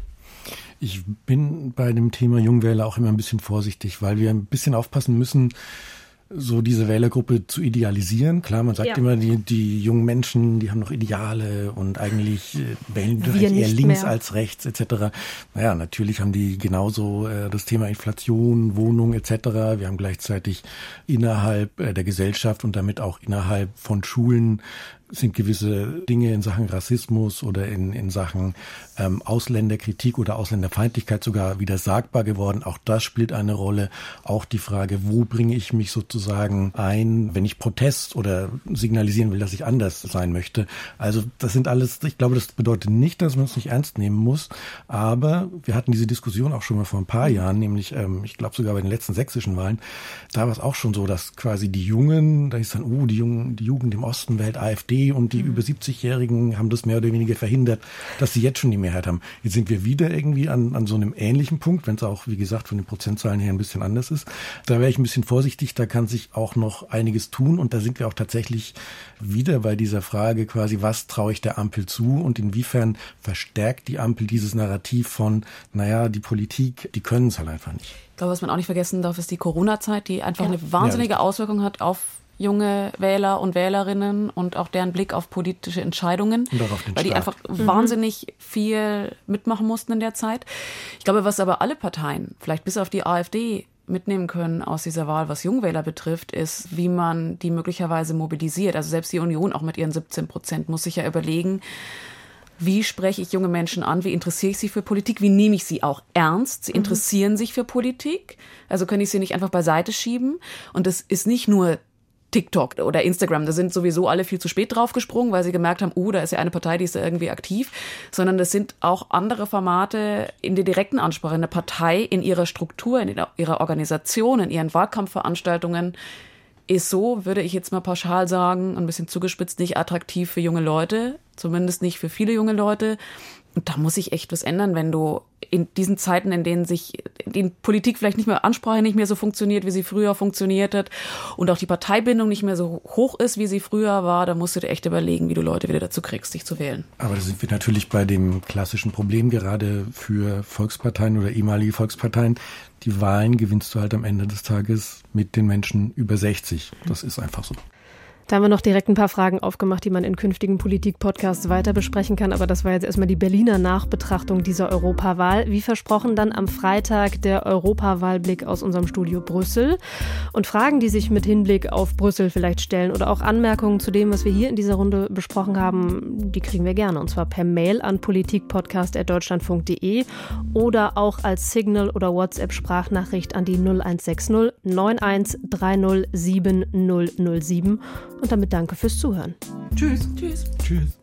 Ich bin bei dem Thema Jungwähler auch immer ein bisschen vorsichtig, weil wir ein bisschen aufpassen müssen, so diese Wählergruppe zu idealisieren. Klar, man sagt immer, die jungen Menschen, die haben noch Ideale und eigentlich wählen eher links als rechts etc. Naja, natürlich haben die genauso das Thema Inflation, Wohnung etc. Wir haben gleichzeitig innerhalb der Gesellschaft und damit auch innerhalb von Schulen sind gewisse Dinge in Sachen Rassismus oder in Sachen Ausländerkritik oder Ausländerfeindlichkeit sogar wieder sagbar geworden. Auch das spielt eine Rolle. Auch die Frage, wo bringe ich mich sozusagen ein, wenn ich Protest oder signalisieren will, dass ich anders sein möchte. Also das sind alles, ich glaube, das bedeutet nicht, dass man es nicht ernst nehmen muss. Aber wir hatten diese Diskussion auch schon mal vor ein paar Jahren, nämlich ich glaube sogar bei den letzten sächsischen Wahlen. Da war es auch schon so, dass quasi die Jungen, da ist dann, die Jugend im Osten wählt AfD und die über 70-Jährigen haben das mehr oder weniger verhindert, dass sie jetzt schon die Mehrheit haben. Jetzt sind wir wieder irgendwie an so einem ähnlichen Punkt, wenn es auch, wie gesagt, von den Prozentzahlen her ein bisschen anders ist. Da wäre ich ein bisschen vorsichtig, da kann sich auch noch einiges tun und da sind wir auch tatsächlich wieder bei dieser Frage quasi, was traue ich der Ampel zu und inwiefern verstärkt die Ampel dieses Narrativ von, die Politik, die können es halt einfach nicht. Ich glaube, was man auch nicht vergessen darf, ist die Corona-Zeit, die einfach eine wahnsinnige Auswirkung hat auf junge Wähler und Wählerinnen und auch deren Blick auf politische Entscheidungen, und auch auf den weil die einfach wahnsinnig viel mitmachen mussten in der Zeit. Ich glaube, was aber alle Parteien, vielleicht bis auf die AfD, mitnehmen können aus dieser Wahl, was Jungwähler betrifft, ist, wie man die möglicherweise mobilisiert. Also selbst die Union auch mit ihren 17% muss sich ja überlegen, wie spreche ich junge Menschen an, wie interessiere ich sie für Politik, wie nehme ich sie auch ernst, sie interessieren sich für Politik, also kann ich sie nicht einfach beiseite schieben. Und das ist nicht nur TikTok oder Instagram, da sind sowieso alle viel zu spät draufgesprungen, weil sie gemerkt haben, da ist ja eine Partei, die ist da irgendwie aktiv, sondern das sind auch andere Formate in der direkten Ansprache. Eine Partei in ihrer Struktur, in ihrer Organisation, in ihren Wahlkampfveranstaltungen ist so, würde ich jetzt mal pauschal sagen, ein bisschen zugespitzt, nicht attraktiv für junge Leute, zumindest nicht für viele junge Leute. Und da muss sich echt was ändern, wenn du in diesen Zeiten, in denen die Politik vielleicht nicht mehr, Ansprache nicht mehr so funktioniert, wie sie früher funktioniert hat und auch die Parteibindung nicht mehr so hoch ist, wie sie früher war, da musst du dir echt überlegen, wie du Leute wieder dazu kriegst, dich zu wählen. Aber da sind wir natürlich bei dem klassischen Problem, gerade für Volksparteien oder ehemalige Volksparteien. Die Wahlen gewinnst du halt am Ende des Tages mit den Menschen über 60. Das ist einfach so. Da haben wir noch direkt ein paar Fragen aufgemacht, die man in künftigen Politik-Podcasts weiter besprechen kann. Aber das war jetzt erstmal die Berliner Nachbetrachtung dieser Europawahl. Wie versprochen dann am Freitag der Europawahlblick aus unserem Studio Brüssel. Und Fragen, die sich mit Hinblick auf Brüssel vielleicht stellen oder auch Anmerkungen zu dem, was wir hier in dieser Runde besprochen haben, die kriegen wir gerne. Und zwar per Mail an politikpodcast@deutschlandfunk.de oder auch als Signal- oder WhatsApp-Sprachnachricht an die 0160 9130 7007. Und damit danke fürs Zuhören. Tschüss. Tschüss.